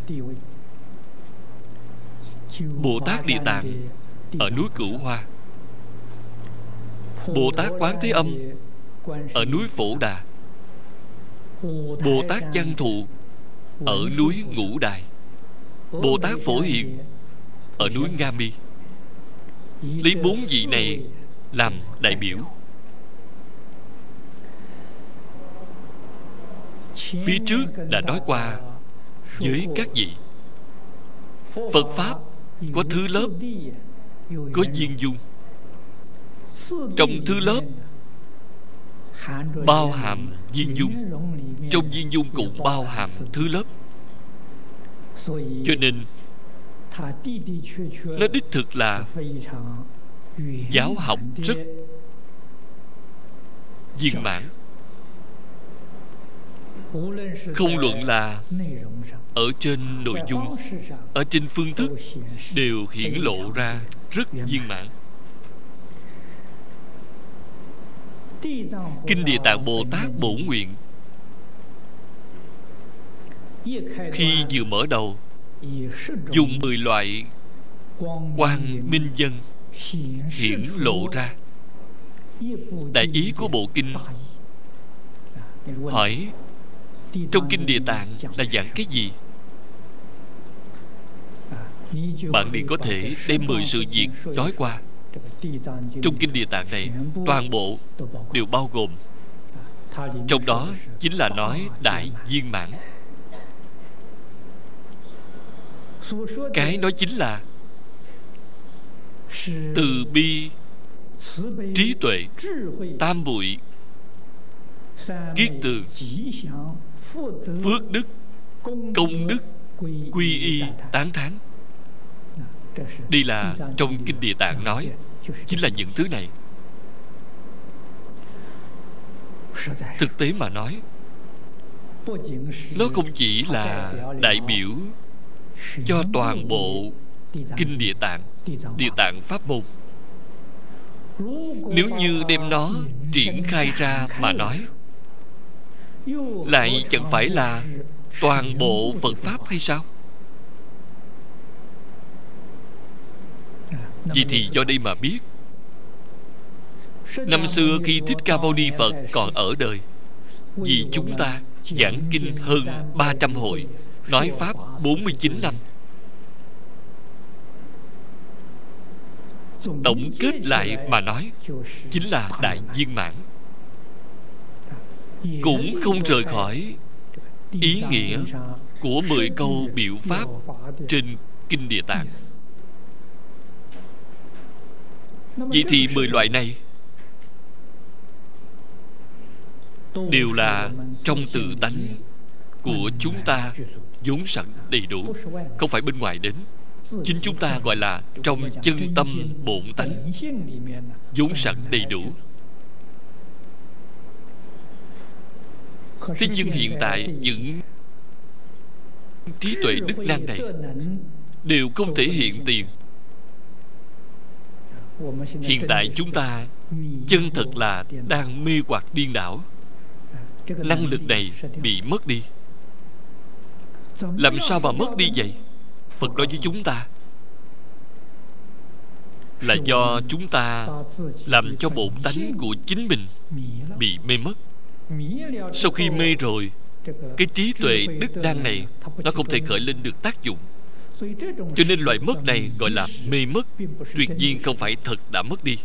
Speaker 1: Bồ Tát Địa Tạng ở núi Cửu Hoa, Bồ Tát Quán Thế Âm ở núi Phổ Đà, Bồ Tát Văn Thù ở núi Ngũ Đài, Bồ Tát Phổ Hiền ở núi Nga Mi. Lấy bốn vị này làm đại biểu. Phía trước đã nói qua với các vị, Phật Pháp có thứ lớp, có viên dung. Trong thứ lớp bao hàm viên dung, trong viên dung cũng bao hàm thứ lớp. Cho nên nó đích thực là giáo học rất viên mãn. Không luận là ở trên nội dung, ở trên phương thức, đều hiển lộ ra rất viên mãn. Kinh Địa Tạng Bồ Tát Bổn Nguyện khi vừa mở đầu dùng mười loại quang minh dân hiển lộ ra đại ý của bộ kinh. Hỏi trong Kinh Địa Tạng là giảng cái gì? Bạn liền có thể đem mười sự việc nói qua. Trong Kinh Địa Tạng này toàn bộ đều bao gồm. Trong đó chính là nói đại viên mãn. Cái nói chính là từ bi, trí tuệ, tam muội, kiết tường, phước đức, công đức, quy y, tán thán. Đây là trong Kinh Địa Tạng nói, chính là những thứ này. Thực tế mà nói, nó không chỉ là đại biểu cho toàn bộ Kinh Địa Tạng, Địa Tạng Pháp môn. Nếu như đem nó triển khai ra mà nói, lại chẳng phải là toàn bộ Phật Pháp hay sao? Vì thì do đây mà biết, năm xưa khi Thích Ca Mâu Ni Phật còn ở đời, vì chúng ta giảng kinh hơn ba trăm hội, nói Pháp bốn mươi chín năm. Tổng kết lại mà nói, chính là đại viên mãn. Cũng không rời khỏi ý nghĩa của mười câu biểu pháp trên Kinh Địa Tạng. Vậy thì mười loại này đều là trong tự tánh của chúng ta vốn sẵn đầy đủ, không phải bên ngoài đến. Chính chúng ta gọi là trong chân tâm bổn tánh vốn sẵn đầy đủ. Thế nhưng hiện tại những trí tuệ đức năng này đều không thể hiện tiền. Hiện tại chúng ta chân thật là đang mê hoặc điên đảo. Năng lực này bị mất đi. Làm sao mà mất đi vậy? Phật nói với chúng ta là do chúng ta làm cho bổn tánh của chính mình bị mê mất. Sau khi mê rồi, cái trí tuệ đức năng này nó không thể khởi lên được tác dụng. Cho nên loại mất này gọi là mê mất, tuyệt nhiên không phải thật đã mất đi.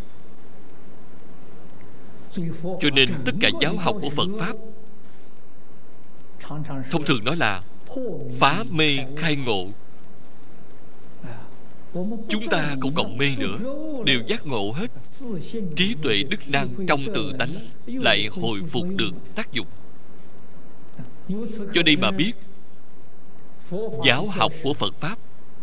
Speaker 1: Cho nên tất cả giáo học của Phật Pháp thông thường nói là phá mê khai ngộ. chúng ta không còn mê nữa, đều giác ngộ hết. Trí tuệ đức năng trong tự tánh lại hồi phục được tác dụng. Cho đây mà biết giáo học của Phật Pháp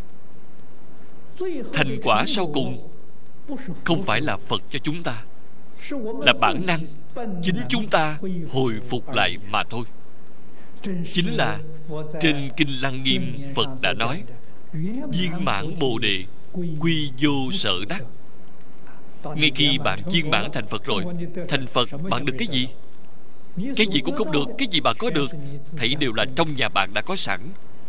Speaker 1: thành quả sau cùng không phải là Phật cho chúng ta, là bản năng chính chúng ta hồi phục lại mà thôi. Chính là trên Kinh Lăng Nghiêm Phật đã nói: viên mãn Bồ Đề, quy vô sở đắc. Ngay khi bạn viên mãn thành Phật rồi, thành Phật bạn được cái gì? Cái gì cũng không được. Cái gì bạn có được thảy đều là trong nhà bạn đã có sẵn.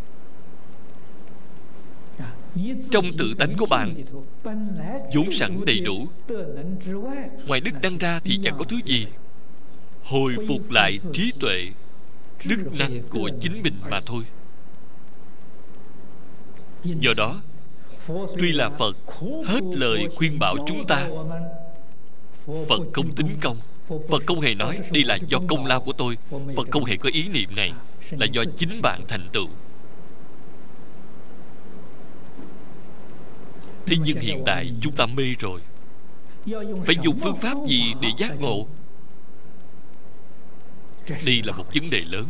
Speaker 1: Trong tự tánh của bạn vốn sẵn đầy đủ, ngoài đức năng ra thì chẳng có thứ gì. Hồi phục lại trí tuệ đức năng của chính mình mà thôi. Do đó, tuy là Phật hết lời khuyên bảo chúng ta, Phật không tính công. Phật không hề nói đây là do công lao của tôi. Phật không hề có ý niệm này, là do chính bạn thành tựu. Thế nhưng hiện tại chúng ta mê rồi. Phải dùng phương pháp gì để giác ngộ? Đây là một vấn đề lớn.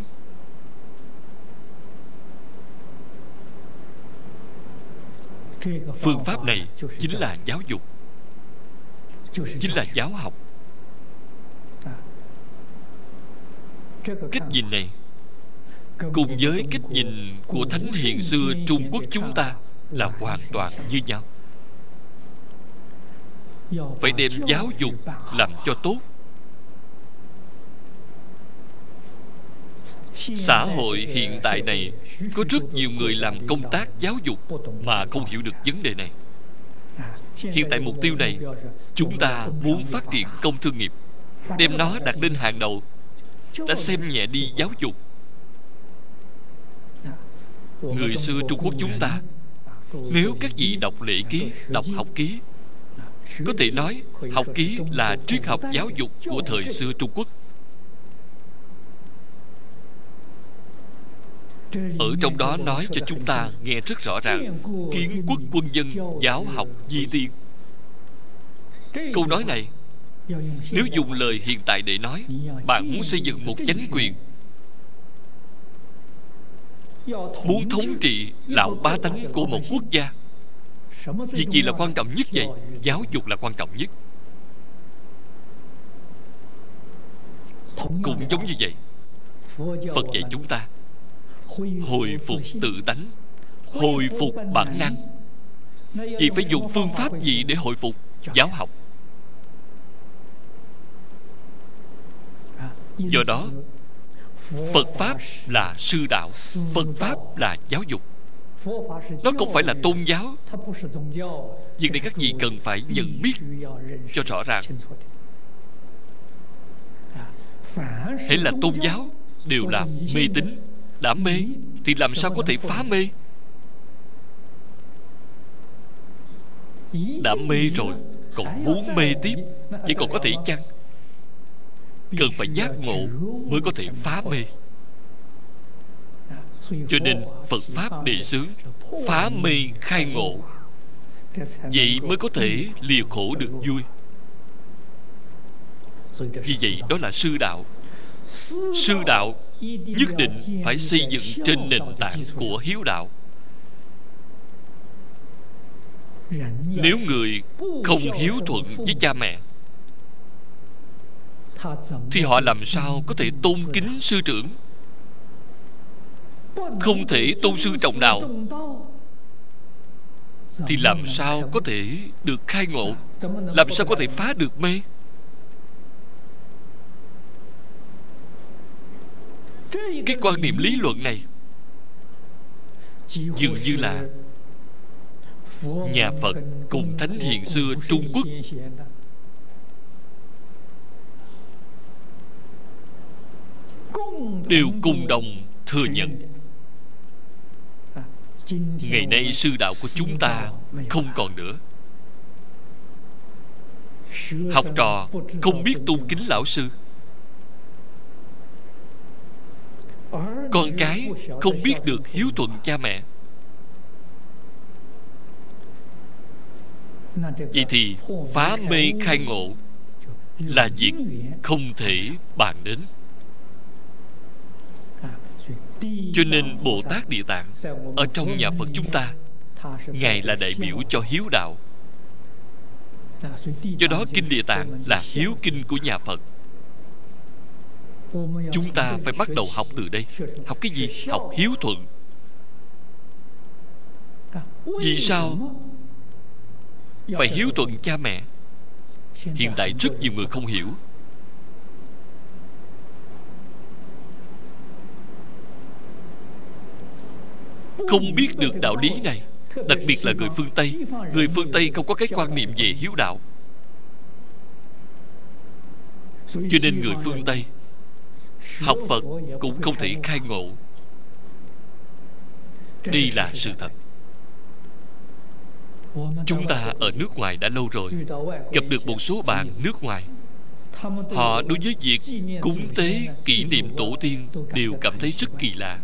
Speaker 1: Phương pháp này chính là giáo dục, chính là giáo học. Cách nhìn này cùng với cách nhìn của thánh hiền xưa Trung Quốc chúng ta là hoàn toàn như nhau. Phải đem giáo dục làm cho tốt. Xã hội hiện tại này có rất nhiều người làm công tác giáo dục mà không hiểu được vấn đề này. Hiện tại mục tiêu này, chúng ta muốn phát triển công thương nghiệp, đem nó đặt lên hàng đầu, đã xem nhẹ đi giáo dục. Người xưa Trung Quốc chúng ta, nếu các vị đọc lễ ký, đọc học ký, có thể nói học ký là triết học giáo dục của thời xưa Trung Quốc. Ở trong đó nói cho chúng ta nghe rất rõ ràng: kiến quốc quân dân, giáo học di tiên. Câu nói này nếu dùng lời hiện tại để nói, bạn muốn xây dựng một chánh quyền, muốn thống trị lão bá tánh của một quốc gia, việc gì là quan trọng nhất vậy? Giáo dục là quan trọng nhất. Cũng giống như vậy, Phật dạy chúng ta hồi phục tự tánh, hồi phục bản năng. Chỉ phải dùng phương pháp gì để hồi phục? Giáo học. Do đó, Phật Pháp là sư đạo, Phật Pháp là giáo dục. Nó không phải là tôn giáo. Việc này các vị cần phải nhận biết cho rõ ràng. Hễ là tôn giáo đều là mê tín. Đã mê thì làm sao có thể phá mê? Đã mê rồi còn muốn mê tiếp, vậy còn có thể chăng? Cần phải giác ngộ mới có thể phá mê. Cho nên Phật Pháp đề xướng phá mê khai ngộ, vậy mới có thể lìa khổ được vui. Vì vậy đó là sư đạo. Sư đạo nhất định phải xây dựng trên nền tảng của hiếu đạo. Nếu người không hiếu thuận với cha mẹ thì họ làm sao có thể tôn kính sư trưởng? Không thể tôn sư trọng đạo thì làm sao có thể được khai ngộ? Làm sao có thể phá được mê? Cái quan niệm lý luận này dường như là nhà Phật cùng thánh hiền xưa Trung Quốc đều cùng đồng thừa nhận. Ngày nay sư đạo của chúng ta không còn nữa. Học trò không biết tôn kính lão sư, con cái không biết được hiếu thuận cha mẹ. Vậy thì phá mê khai ngộ là việc không thể bàn đến. Cho nên Bồ Tát Địa Tạng ở trong nhà Phật chúng ta, Ngài là đại biểu cho hiếu đạo. Do đó Kinh Địa Tạng là hiếu kinh của nhà Phật. Chúng ta phải bắt đầu học từ đây. Học cái gì? Học hiếu thuận. Vì sao phải hiếu thuận cha mẹ? Hiện tại rất nhiều người không hiểu. Không biết được đạo lý này. Đặc biệt là người phương Tây. Người phương Tây không có cái quan niệm về hiếu đạo. Cho nên người phương Tây học Phật cũng không thể khai ngộ. Đây là sự thật. Chúng ta ở nước ngoài đã lâu rồi, gặp được một số bạn nước ngoài. Họ đối với việc cúng tế kỷ niệm tổ tiên đều cảm thấy rất kỳ lạ.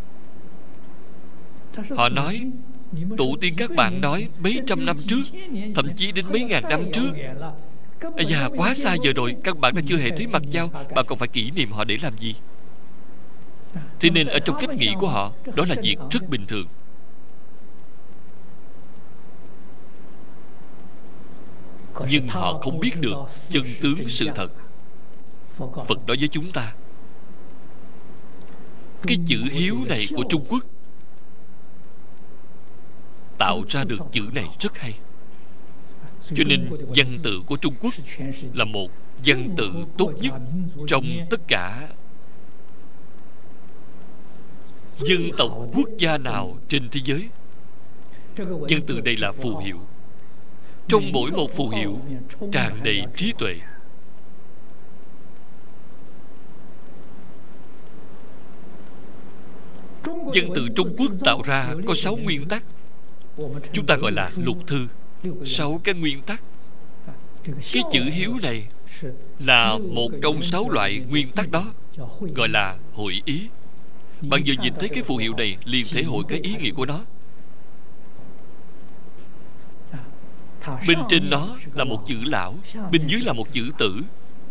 Speaker 1: Họ nói, tổ tiên các bạn nói mấy trăm năm trước, thậm chí đến mấy ngàn năm trước. Ây da, quá xa giờ rồi, các bạn đã chưa hề thấy mặt nhau, bạn còn phải kỷ niệm họ để làm gì? Thế nên ở trong cách nghĩ của họ, đó là việc rất bình thường. Nhưng họ không biết được chân tướng sự thật. Phật nói với chúng ta, cái chữ hiếu này của Trung Quốc tạo ra được chữ này rất hay. Cho nên văn tự của Trung Quốc là một văn tự tốt nhất trong tất cả dân tộc quốc gia nào trên thế giới. Văn tự đây là phù hiệu. Trong mỗi một phù hiệu tràn đầy trí tuệ. Văn tự Trung Quốc tạo ra có sáu nguyên tắc. Chúng ta gọi là lục thư. Sáu cái nguyên tắc. Cái chữ hiếu này là một trong sáu loại nguyên tắc đó, gọi là hội ý. Bạn vừa nhìn thấy cái phù hiệu này liền thể hội cái ý nghĩa của nó. Bên trên nó là một chữ lão, bên dưới là một chữ tử.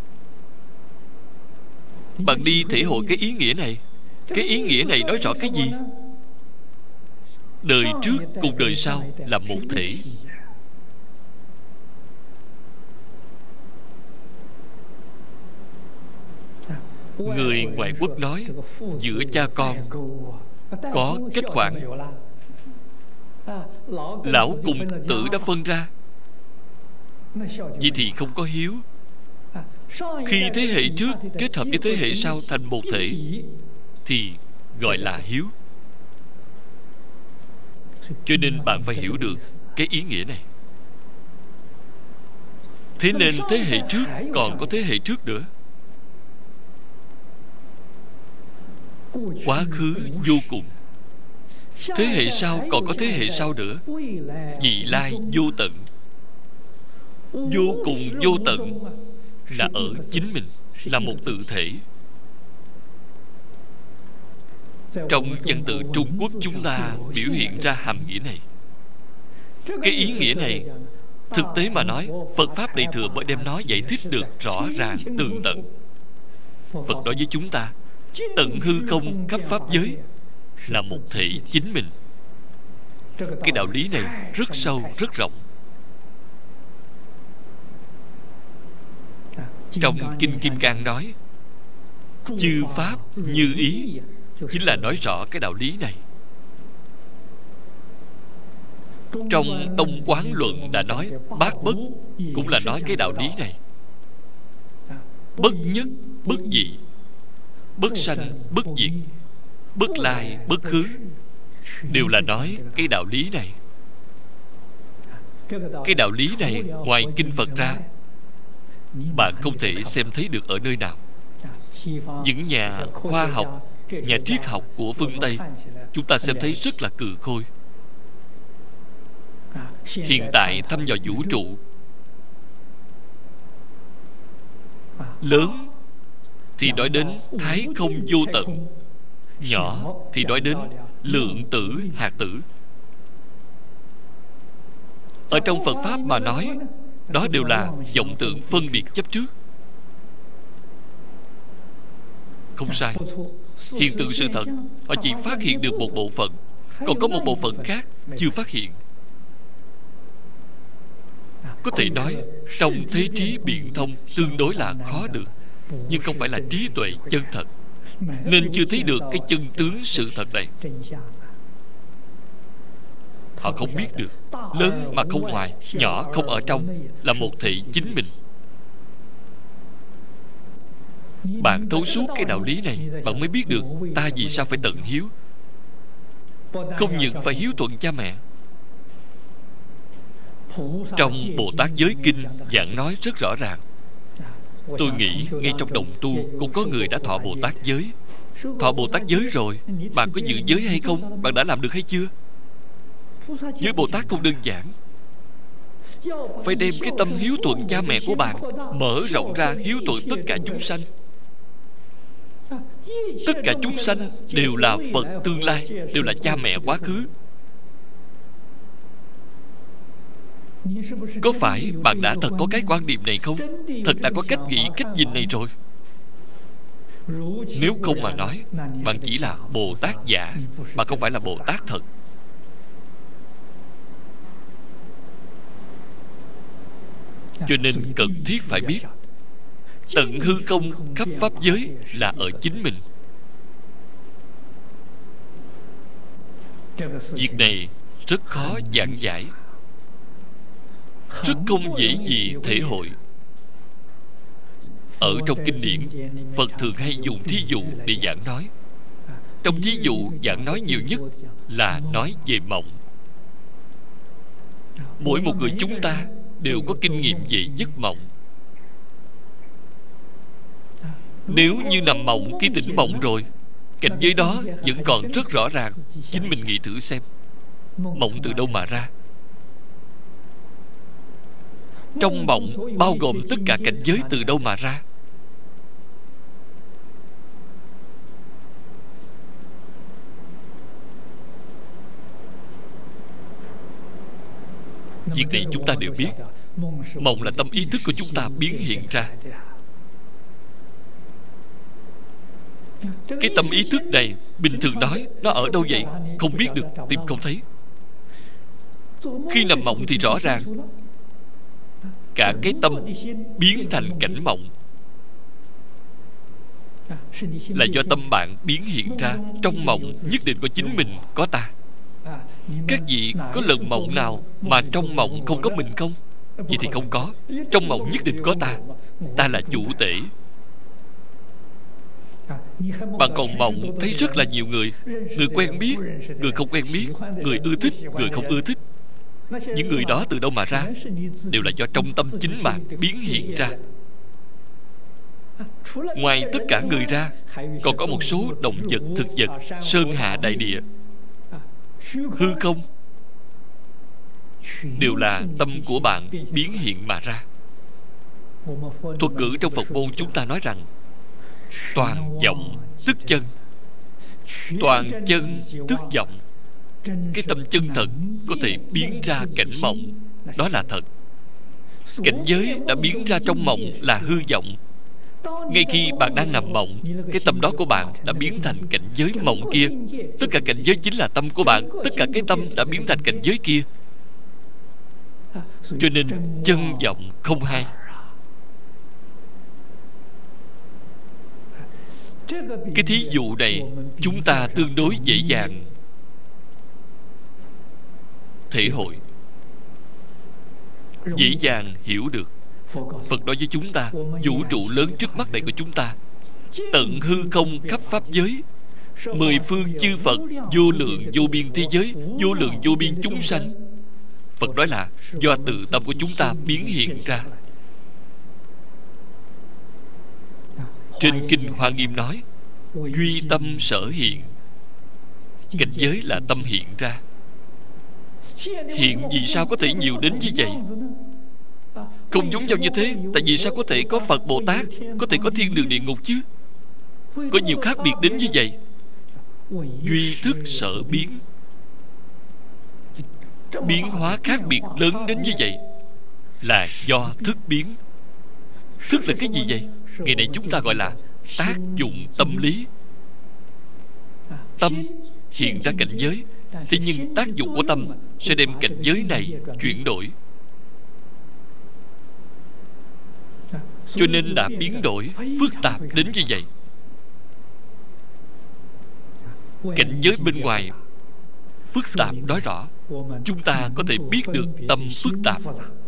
Speaker 1: Bạn đi thể hội cái ý nghĩa này. Cái ý nghĩa này nói rõ cái gì? Đời trước cùng đời sau là một thể. Người ngoại quốc nói giữa cha con có kết khoản. Lão cùng tử đã phân ra. Vậy thì không có hiếu. Khi thế hệ trước kết hợp với thế hệ sau thành một thể thì gọi là hiếu. Cho nên bạn phải hiểu được cái ý nghĩa này. Thế nên thế hệ trước còn có thế hệ trước nữa. Quá khứ vô cùng, thế hệ sau còn có thế hệ sau nữa. Vị lai vô tận. Vô cùng vô tận là ở chính mình, là một tự thể. Trong văn tự Trung Quốc chúng ta biểu hiện ra hàm nghĩa này. Cái ý nghĩa này, thực tế mà nói, Phật Pháp Đại Thừa mới đem nó giải thích được rõ ràng tường tận. Phật nói với chúng ta, tận hư không khắp pháp giới là một thể chính mình. Cái đạo lý này rất sâu, rất rộng. Trong Kinh Kim Cang nói, chư pháp như ý, chính là nói rõ cái đạo lý này. Trong Tông Quán Luận đã nói bát bất, cũng là nói cái đạo lý này. Bất nhất, bất dị, bất sanh, bất diệt, bất lai, bất khứ, đều là nói cái đạo lý này. Cái đạo lý này ngoài Kinh Phật ra, bạn không thể xem thấy được ở nơi nào. Những nhà khoa học, nhà triết học của phương Tây, chúng ta xem thấy rất là cừ khôi. Hiện tại thăm dò vũ trụ, lớn thì nói đến thái không vô tận, nhỏ thì nói đến lượng tử hạt tử. Ở trong Phật Pháp mà nói, đó đều là vọng tưởng phân biệt chấp trước. Không sai. Hiện tượng sự thật, họ chỉ phát hiện được một bộ phận, còn có một bộ phận khác chưa phát hiện. Có thể nói trong thế trí biện thông tương đối là khó được, nhưng không phải là trí tuệ chân thật, nên chưa thấy được cái chân tướng sự thật này. Họ không biết được lớn mà không ngoài, nhỏ không ở trong, là một thể chính mình. Bạn thấu suốt cái đạo lý này, bạn mới biết được ta vì sao phải tận hiếu. Không những phải hiếu thuận cha mẹ. Trong Bồ Tát Giới Kinh giảng nói rất rõ ràng. Tôi nghĩ ngay trong đồng tu cũng có người đã thọ Bồ Tát Giới. Thọ Bồ Tát Giới rồi, bạn có giữ giới hay không? Bạn đã làm được hay chưa? Giới Bồ Tát không đơn giản. Phải đem cái tâm hiếu thuận cha mẹ của bạn mở rộng ra hiếu thuận tất cả chúng sanh. Tất cả chúng sanh đều là Phật tương lai, đều là cha mẹ quá khứ. Có phải bạn đã thật có cái quan niệm này không? Thật đã có cách nghĩ, cách nhìn này rồi? Nếu không mà nói, bạn chỉ là Bồ Tát giả, mà không phải là Bồ Tát thật. Cho nên cần thiết phải biết, tận hư không khắp pháp giới là ở chính mình. Việc này rất khó giảng giải, rất không dễ gì thể hội. Ở trong kinh điển, Phật thường hay dùng thí dụ để giảng nói. Trong thí dụ giảng nói nhiều nhất là nói về mộng. Mỗi một người chúng ta đều có kinh nghiệm về giấc mộng. Nếu như nằm mộng khi tỉnh mộng rồi, cảnh giới đó vẫn còn rất rõ ràng. Chính mình nghĩ thử xem, mộng từ đâu mà ra? Trong mộng bao gồm tất cả cảnh giới từ đâu mà ra? Việc này chúng ta đều biết. Mộng là tâm ý thức của chúng ta biến hiện ra. Cái tâm ý thức này, bình thường nói, nó ở đâu vậy? Không biết được, tìm không thấy. Khi nằm mộng thì rõ ràng, cả cái tâm biến thành cảnh mộng là do tâm bạn biến hiện ra. Trong mộng nhất định có chính mình, có ta. Các vị có lần mộng nào mà trong mộng không có mình không? Vậy thì không có. Trong mộng nhất định có ta. Ta là chủ tể. Bạn còn mộng thấy rất là nhiều người, người quen biết, người không quen biết, người ưa thích, người không ưa thích. Những người đó từ đâu mà ra? Đều là do trong tâm chính bạn biến hiện ra. Ngoài tất cả người ra, còn có một số động vật, thực vật, sơn hà đại địa, hư không, đều là tâm của bạn biến hiện mà ra. Thuật ngữ trong Phật môn chúng ta nói rằng toàn vọng tức chân, toàn chân tức vọng. Cái tâm chân thật có thể biến ra cảnh mộng, đó là thật. Cảnh giới đã biến ra trong mộng là hư vọng. Ngay khi bạn đang nằm mộng, cái tâm đó của bạn đã biến thành cảnh giới mộng kia. Tất cả cảnh giới chính là tâm của bạn. Tất cả cái tâm đã biến thành cảnh giới kia. Cho nên chân vọng không hai. Cái thí dụ này chúng ta tương đối dễ dàng thể hội, dễ dàng hiểu được. Phật nói với chúng ta, vũ trụ lớn trước mắt này của chúng ta, tận hư không khắp pháp giới, mười phương chư Phật, vô lượng vô biên thế giới, vô lượng vô biên chúng sanh. Phật nói là do tự tâm của chúng ta biến hiện ra. Trên Kinh Hoa Nghiêm nói, duy tâm sở hiện. Cảnh giới là tâm hiện ra. Hiện vì sao có thể nhiều đến như vậy? Không giống nhau như thế. Tại vì sao có thể có Phật Bồ Tát, có thể có thiên đường địa ngục chứ? Có nhiều khác biệt đến như vậy. Duy thức sở biến. Biến hóa khác biệt lớn đến như vậy là do thức biến. Thức là cái gì vậy? Ngày nay chúng ta gọi là tác dụng tâm lý. Tâm hiện ra cảnh giới, thế nhưng tác dụng của tâm sẽ đem cảnh giới này chuyển đổi. Cho nên là biến đổi phức tạp đến như vậy. Cảnh giới bên ngoài phức tạp nói rõ, chúng ta có thể biết được tâm phức tạp.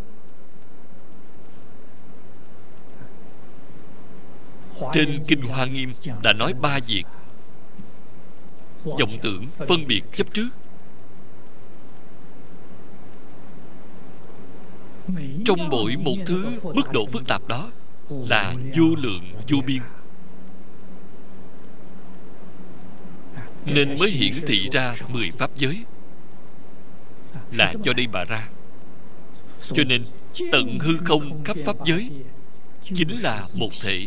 Speaker 1: Trên Kinh Hoa Nghiêm đã nói ba việc: vọng tưởng, phân biệt, chấp trước. Trong mỗi một thứ mức độ phức tạp đó là vô lượng vô biên, nên mới hiển thị ra mười pháp giới, là cho đây mà ra. Cho nên tận hư không khắp pháp giới chính là một thể.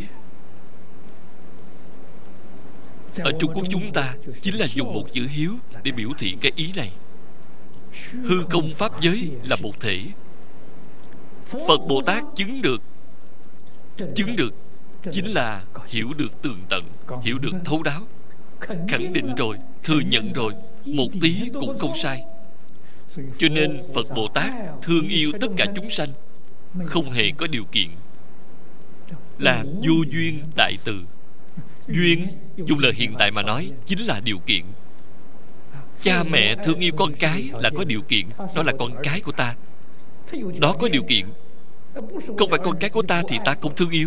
Speaker 1: Ở Trung Quốc chúng ta chính là dùng một chữ hiếu để biểu thị cái ý này. Hư không pháp giới là một thể. Phật Bồ Tát chứng được, chứng được chính là hiểu được tường tận, hiểu được thấu đáo, khẳng định rồi, thừa nhận rồi, một tí cũng không sai. Cho nên Phật Bồ Tát thương yêu tất cả chúng sanh, không hề có điều kiện, là vô duyên đại từ. Duyên, dùng lời hiện tại mà nói, chính là điều kiện. Cha mẹ thương yêu con cái là có điều kiện. Đó là con cái của ta, đó có điều kiện. Không phải con cái của ta thì ta không thương yêu.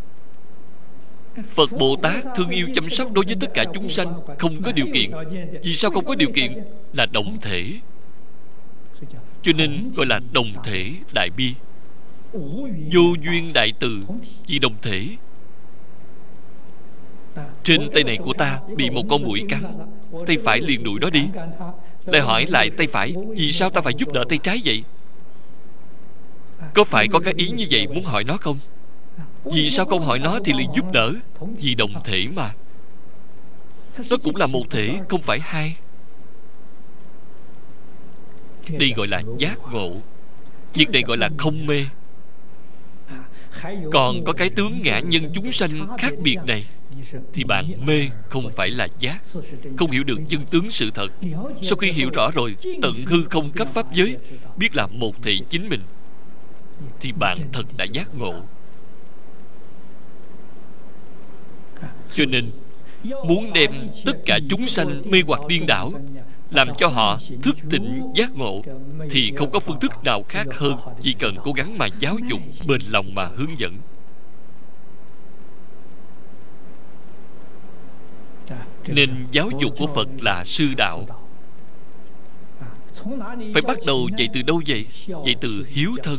Speaker 1: Phật Bồ Tát thương yêu chăm sóc đối với tất cả chúng sanh, không có điều kiện. Vì sao không có điều kiện? Là đồng thể. Cho nên gọi là đồng thể đại bi. Vô duyên đại từ, vì đồng thể. Trên tay này của ta bị một con muỗi cắn, tay phải liền đuổi nó đi. Lại hỏi lại tay phải, vì sao ta phải giúp đỡ tay trái vậy? Có phải có cái ý như vậy muốn hỏi nó không? Vì sao không hỏi nó thì liền giúp đỡ? Vì đồng thể mà. Nó cũng là một thể, không phải hai. Đây gọi là giác ngộ. Việc này gọi là không mê. Còn có cái tướng ngã nhân chúng sanh khác biệt này thì bạn mê, không phải là giác. Không hiểu được chân tướng sự thật. Sau khi hiểu rõ rồi, tận hư không khắp pháp giới, biết là một thể chính mình, thì bạn thật đã giác ngộ. Cho nên muốn đem tất cả chúng sanh mê hoặc điên đảo, làm cho họ thức tỉnh giác ngộ, thì không có phương thức nào khác hơn chỉ cần cố gắng mà giáo dục, bền lòng mà hướng dẫn. Nên giáo dục của Phật là sư đạo. Phải bắt đầu dạy từ đâu vậy? Dạy từ hiếu thân.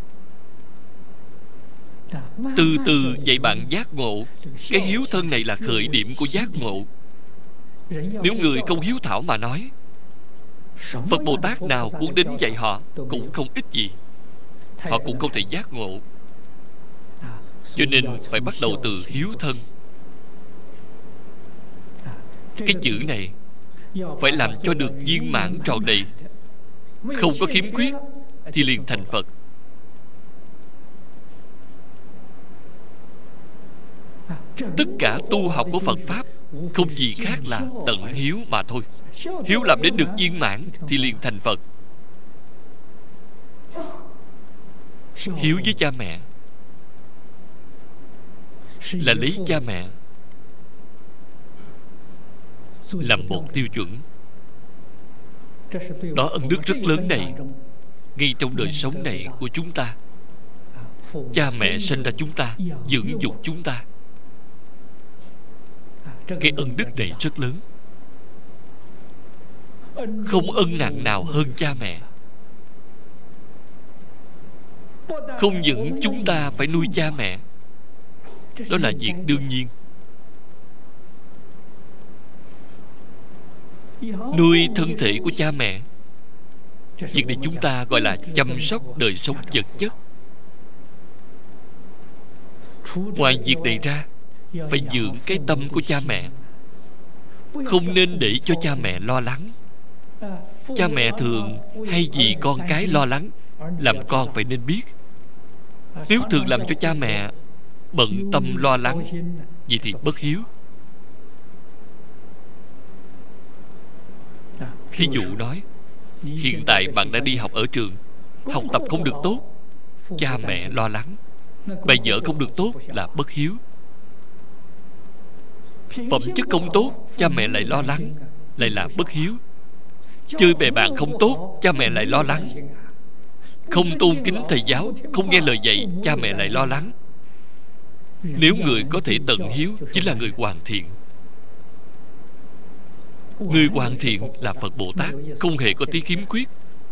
Speaker 1: Từ từ dạy bạn giác ngộ. Cái hiếu thân này là khởi điểm của giác ngộ. Nếu người không hiếu thảo mà nói, Phật Bồ Tát nào muốn đến dạy họ cũng không ích gì, họ cũng không thể giác ngộ. Cho nên phải bắt đầu từ hiếu thân. Cái chữ này phải làm cho được viên mãn tròn đầy, không có khiếm khuyết thì liền thành Phật. Tất cả tu học của Phật Pháp không gì khác là tận hiếu mà thôi. Hiếu làm đến được viên mãn thì liền thành Phật. Hiếu với cha mẹ là lấy cha mẹ làm một tiêu chuẩn. Đó ân đức rất lớn này, ngay trong đời sống này của chúng ta. Cha mẹ sinh ra chúng ta, dưỡng dục chúng ta, cái ân đức này rất lớn. Không ân nặng nào hơn cha mẹ. Không những chúng ta phải nuôi cha mẹ, đó là việc đương nhiên. Nuôi thân thể của cha mẹ, việc này chúng ta gọi là chăm sóc đời sống vật chất. Ngoài việc này ra, phải dưỡng cái tâm của cha mẹ. Không nên để cho cha mẹ lo lắng. Cha mẹ thường hay vì con cái lo lắng, làm con phải nên biết. Nếu thường làm cho cha mẹ bận tâm lo lắng, vậy thì bất hiếu. Thí dụ nói, hiện tại bạn đã đi học ở trường, học tập không được tốt, cha mẹ lo lắng. Bài vở không được tốt là bất hiếu. Phẩm chất không tốt, cha mẹ lại lo lắng, lại là bất hiếu. Chơi bè bạn không tốt, cha mẹ lại lo lắng. Không tôn kính thầy giáo, không nghe lời dạy, cha mẹ lại lo lắng. Nếu người có thể tận hiếu, chính là người hoàn thiện. Người hoàn thiện là Phật Bồ Tát, không hề có tí khiếm khuyết.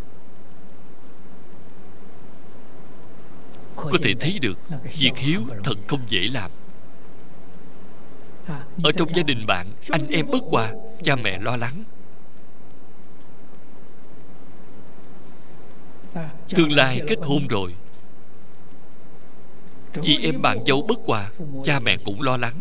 Speaker 1: Có thể thấy được việc hiếu thật không dễ làm. Ở trong gia đình bạn, anh em bất hòa, cha mẹ lo lắng. Tương lai kết hôn rồi, chị em bạn dâu bất hòa, cha mẹ cũng lo lắng.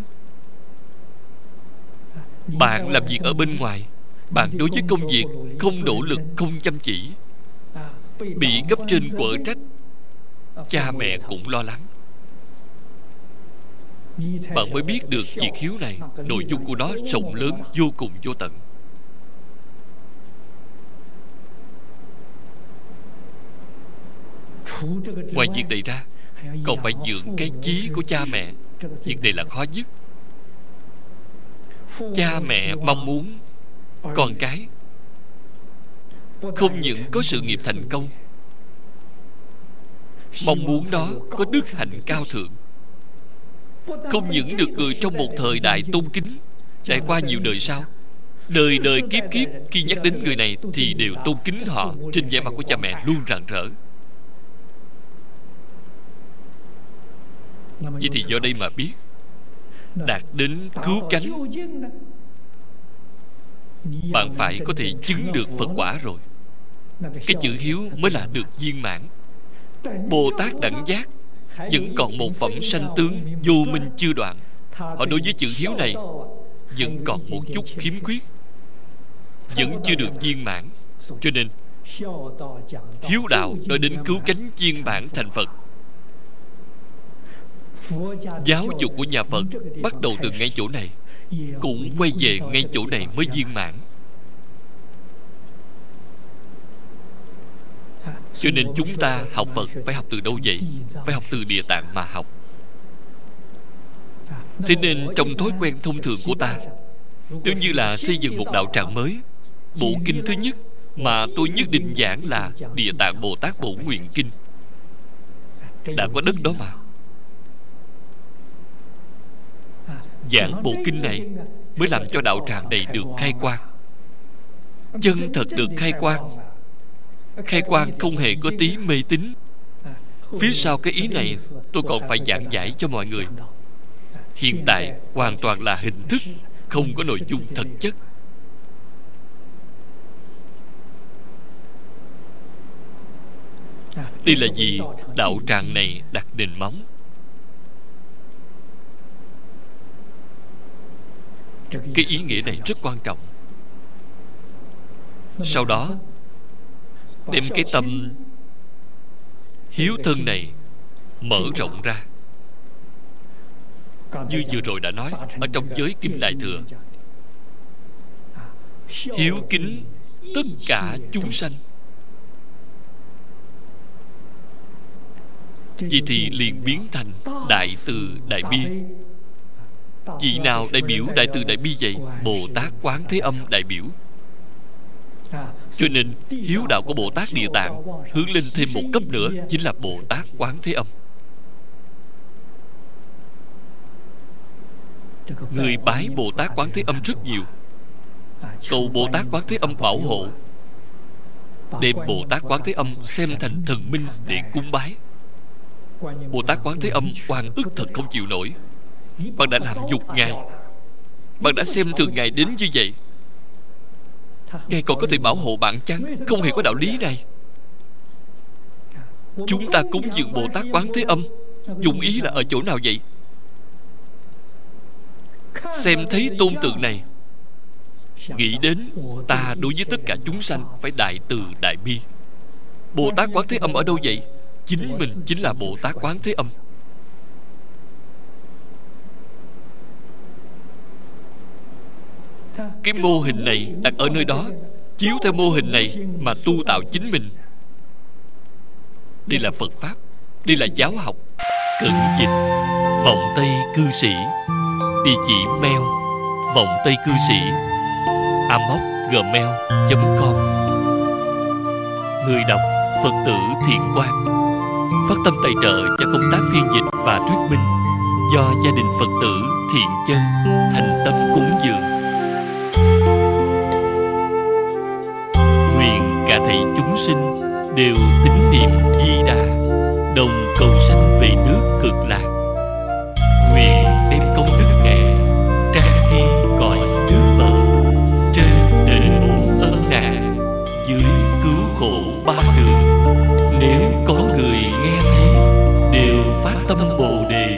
Speaker 1: Bạn làm việc ở bên ngoài, bạn đối với công việc không nỗ lực, không chăm chỉ, bị cấp trên quở trách, cha mẹ cũng lo lắng. Bạn mới biết được việc hiếu này, nội dung của nó rộng lớn vô cùng vô tận. Ngoài việc này ra, còn phải dưỡng cái chí của cha mẹ. Việc này là khó nhất. Cha mẹ mong muốn con cái không những có sự nghiệp thành công, mong muốn nó có đức hạnh cao thượng, không những được người trong một thời đại tôn kính, trải qua nhiều đời sau, đời đời kiếp kiếp khi nhắc đến người này thì đều tôn kính họ. Trên vẻ mặt của cha mẹ luôn rạng rỡ. Vậy thì do đây mà biết, đạt đến cứu cánh, bạn phải có thể chứng được Phật quả rồi. Cái chữ hiếu mới là được viên mãn. Bồ Tát đẳng giác vẫn còn một phẩm sanh tướng vô minh chưa đoạn. Họ đối với chữ hiếu này vẫn còn một chút khiếm khuyết, vẫn chưa được viên mãn. Cho nên hiếu đạo nói đến cứu cánh viên mãn thành Phật. Giáo dục của nhà Phật bắt đầu từ ngay chỗ này, cũng quay về ngay chỗ này mới viên mãn. Cho nên chúng ta học Phật phải học từ đâu vậy? Phải học từ Địa Tạng mà học. Thế nên trong thói quen thông thường của ta, nếu như là xây dựng một đạo tràng mới, bộ kinh thứ nhất mà tôi nhất định giảng là Địa Tạng Bồ Tát Bổn Nguyện Kinh. Đã có đất đó mà. Giảng bộ kinh này mới làm cho đạo tràng này được khai quang, chân thật được khai quang. Khai quang không hề có tí mê tín. Phía sau cái ý này tôi còn phải giảng giải cho mọi người. Hiện tại hoàn toàn là hình thức, không có nội dung thực chất. Đây là vì đạo tràng này đặt nền móng. Cái ý nghĩa này rất quan trọng. Sau đó đem cái tâm hiếu thân này mở rộng ra. Như vừa rồi đã nói ở trong giới Kim Đại Thừa, hiếu kính tất cả chúng sanh. Vậy thì liền biến thành đại từ đại bi. Vị nào đại biểu đại từ đại bi vậy? Bồ Tát Quán Thế Âm đại biểu. Cho nên hiếu đạo của Bồ Tát Địa Tạng hướng lên thêm một cấp nữa, chính là Bồ Tát Quán Thế Âm. Người bái Bồ Tát Quán Thế Âm rất nhiều, cầu Bồ Tát Quán Thế Âm bảo hộ, đem Bồ Tát Quán Thế Âm xem thành thần minh để cúng bái. Bồ Tát Quán Thế Âm oan ức thật không chịu nổi. Bạn đã làm nhục Ngài, bạn đã xem thường Ngài đến như vậy, Ngài còn có thể bảo hộ bạn chăng? Không hề có đạo lý này. Chúng ta cúng dường Bồ Tát Quán Thế Âm, dụng ý là ở chỗ nào vậy? Xem thấy tôn tượng này, nghĩ đến ta đối với tất cả chúng sanh phải đại từ đại bi. Bồ Tát Quán Thế Âm ở đâu vậy? Chính mình chính là Bồ Tát Quán Thế Âm. Cái mô hình này đặt ở nơi đó, chiếu theo mô hình này mà tu tạo chính mình. Đây là Phật Pháp, đây là giáo học. Cận dịch: Vọng Tây Cư Sĩ. Địa chỉ mail: vọng tây cư sĩ a m o c gmail chấm com. Người đọc: Phật tử Thiện Quang. Phát tâm tài trợ cho công tác phiên dịch và thuyết minh do gia đình Phật tử Thiện Chân thành tâm cúng dường. Nguyện cả thảy chúng sinh đều tín niệm Di Đà, đồng cầu sanh về nước Cực Lạc. Nguyện đem công đức này trang nghiêm cõi nước Phật, trên đền bù ơn nạn, dưới cứu khổ ba đường. Nếu có người nghe thấy đều phát tâm Bồ Đề,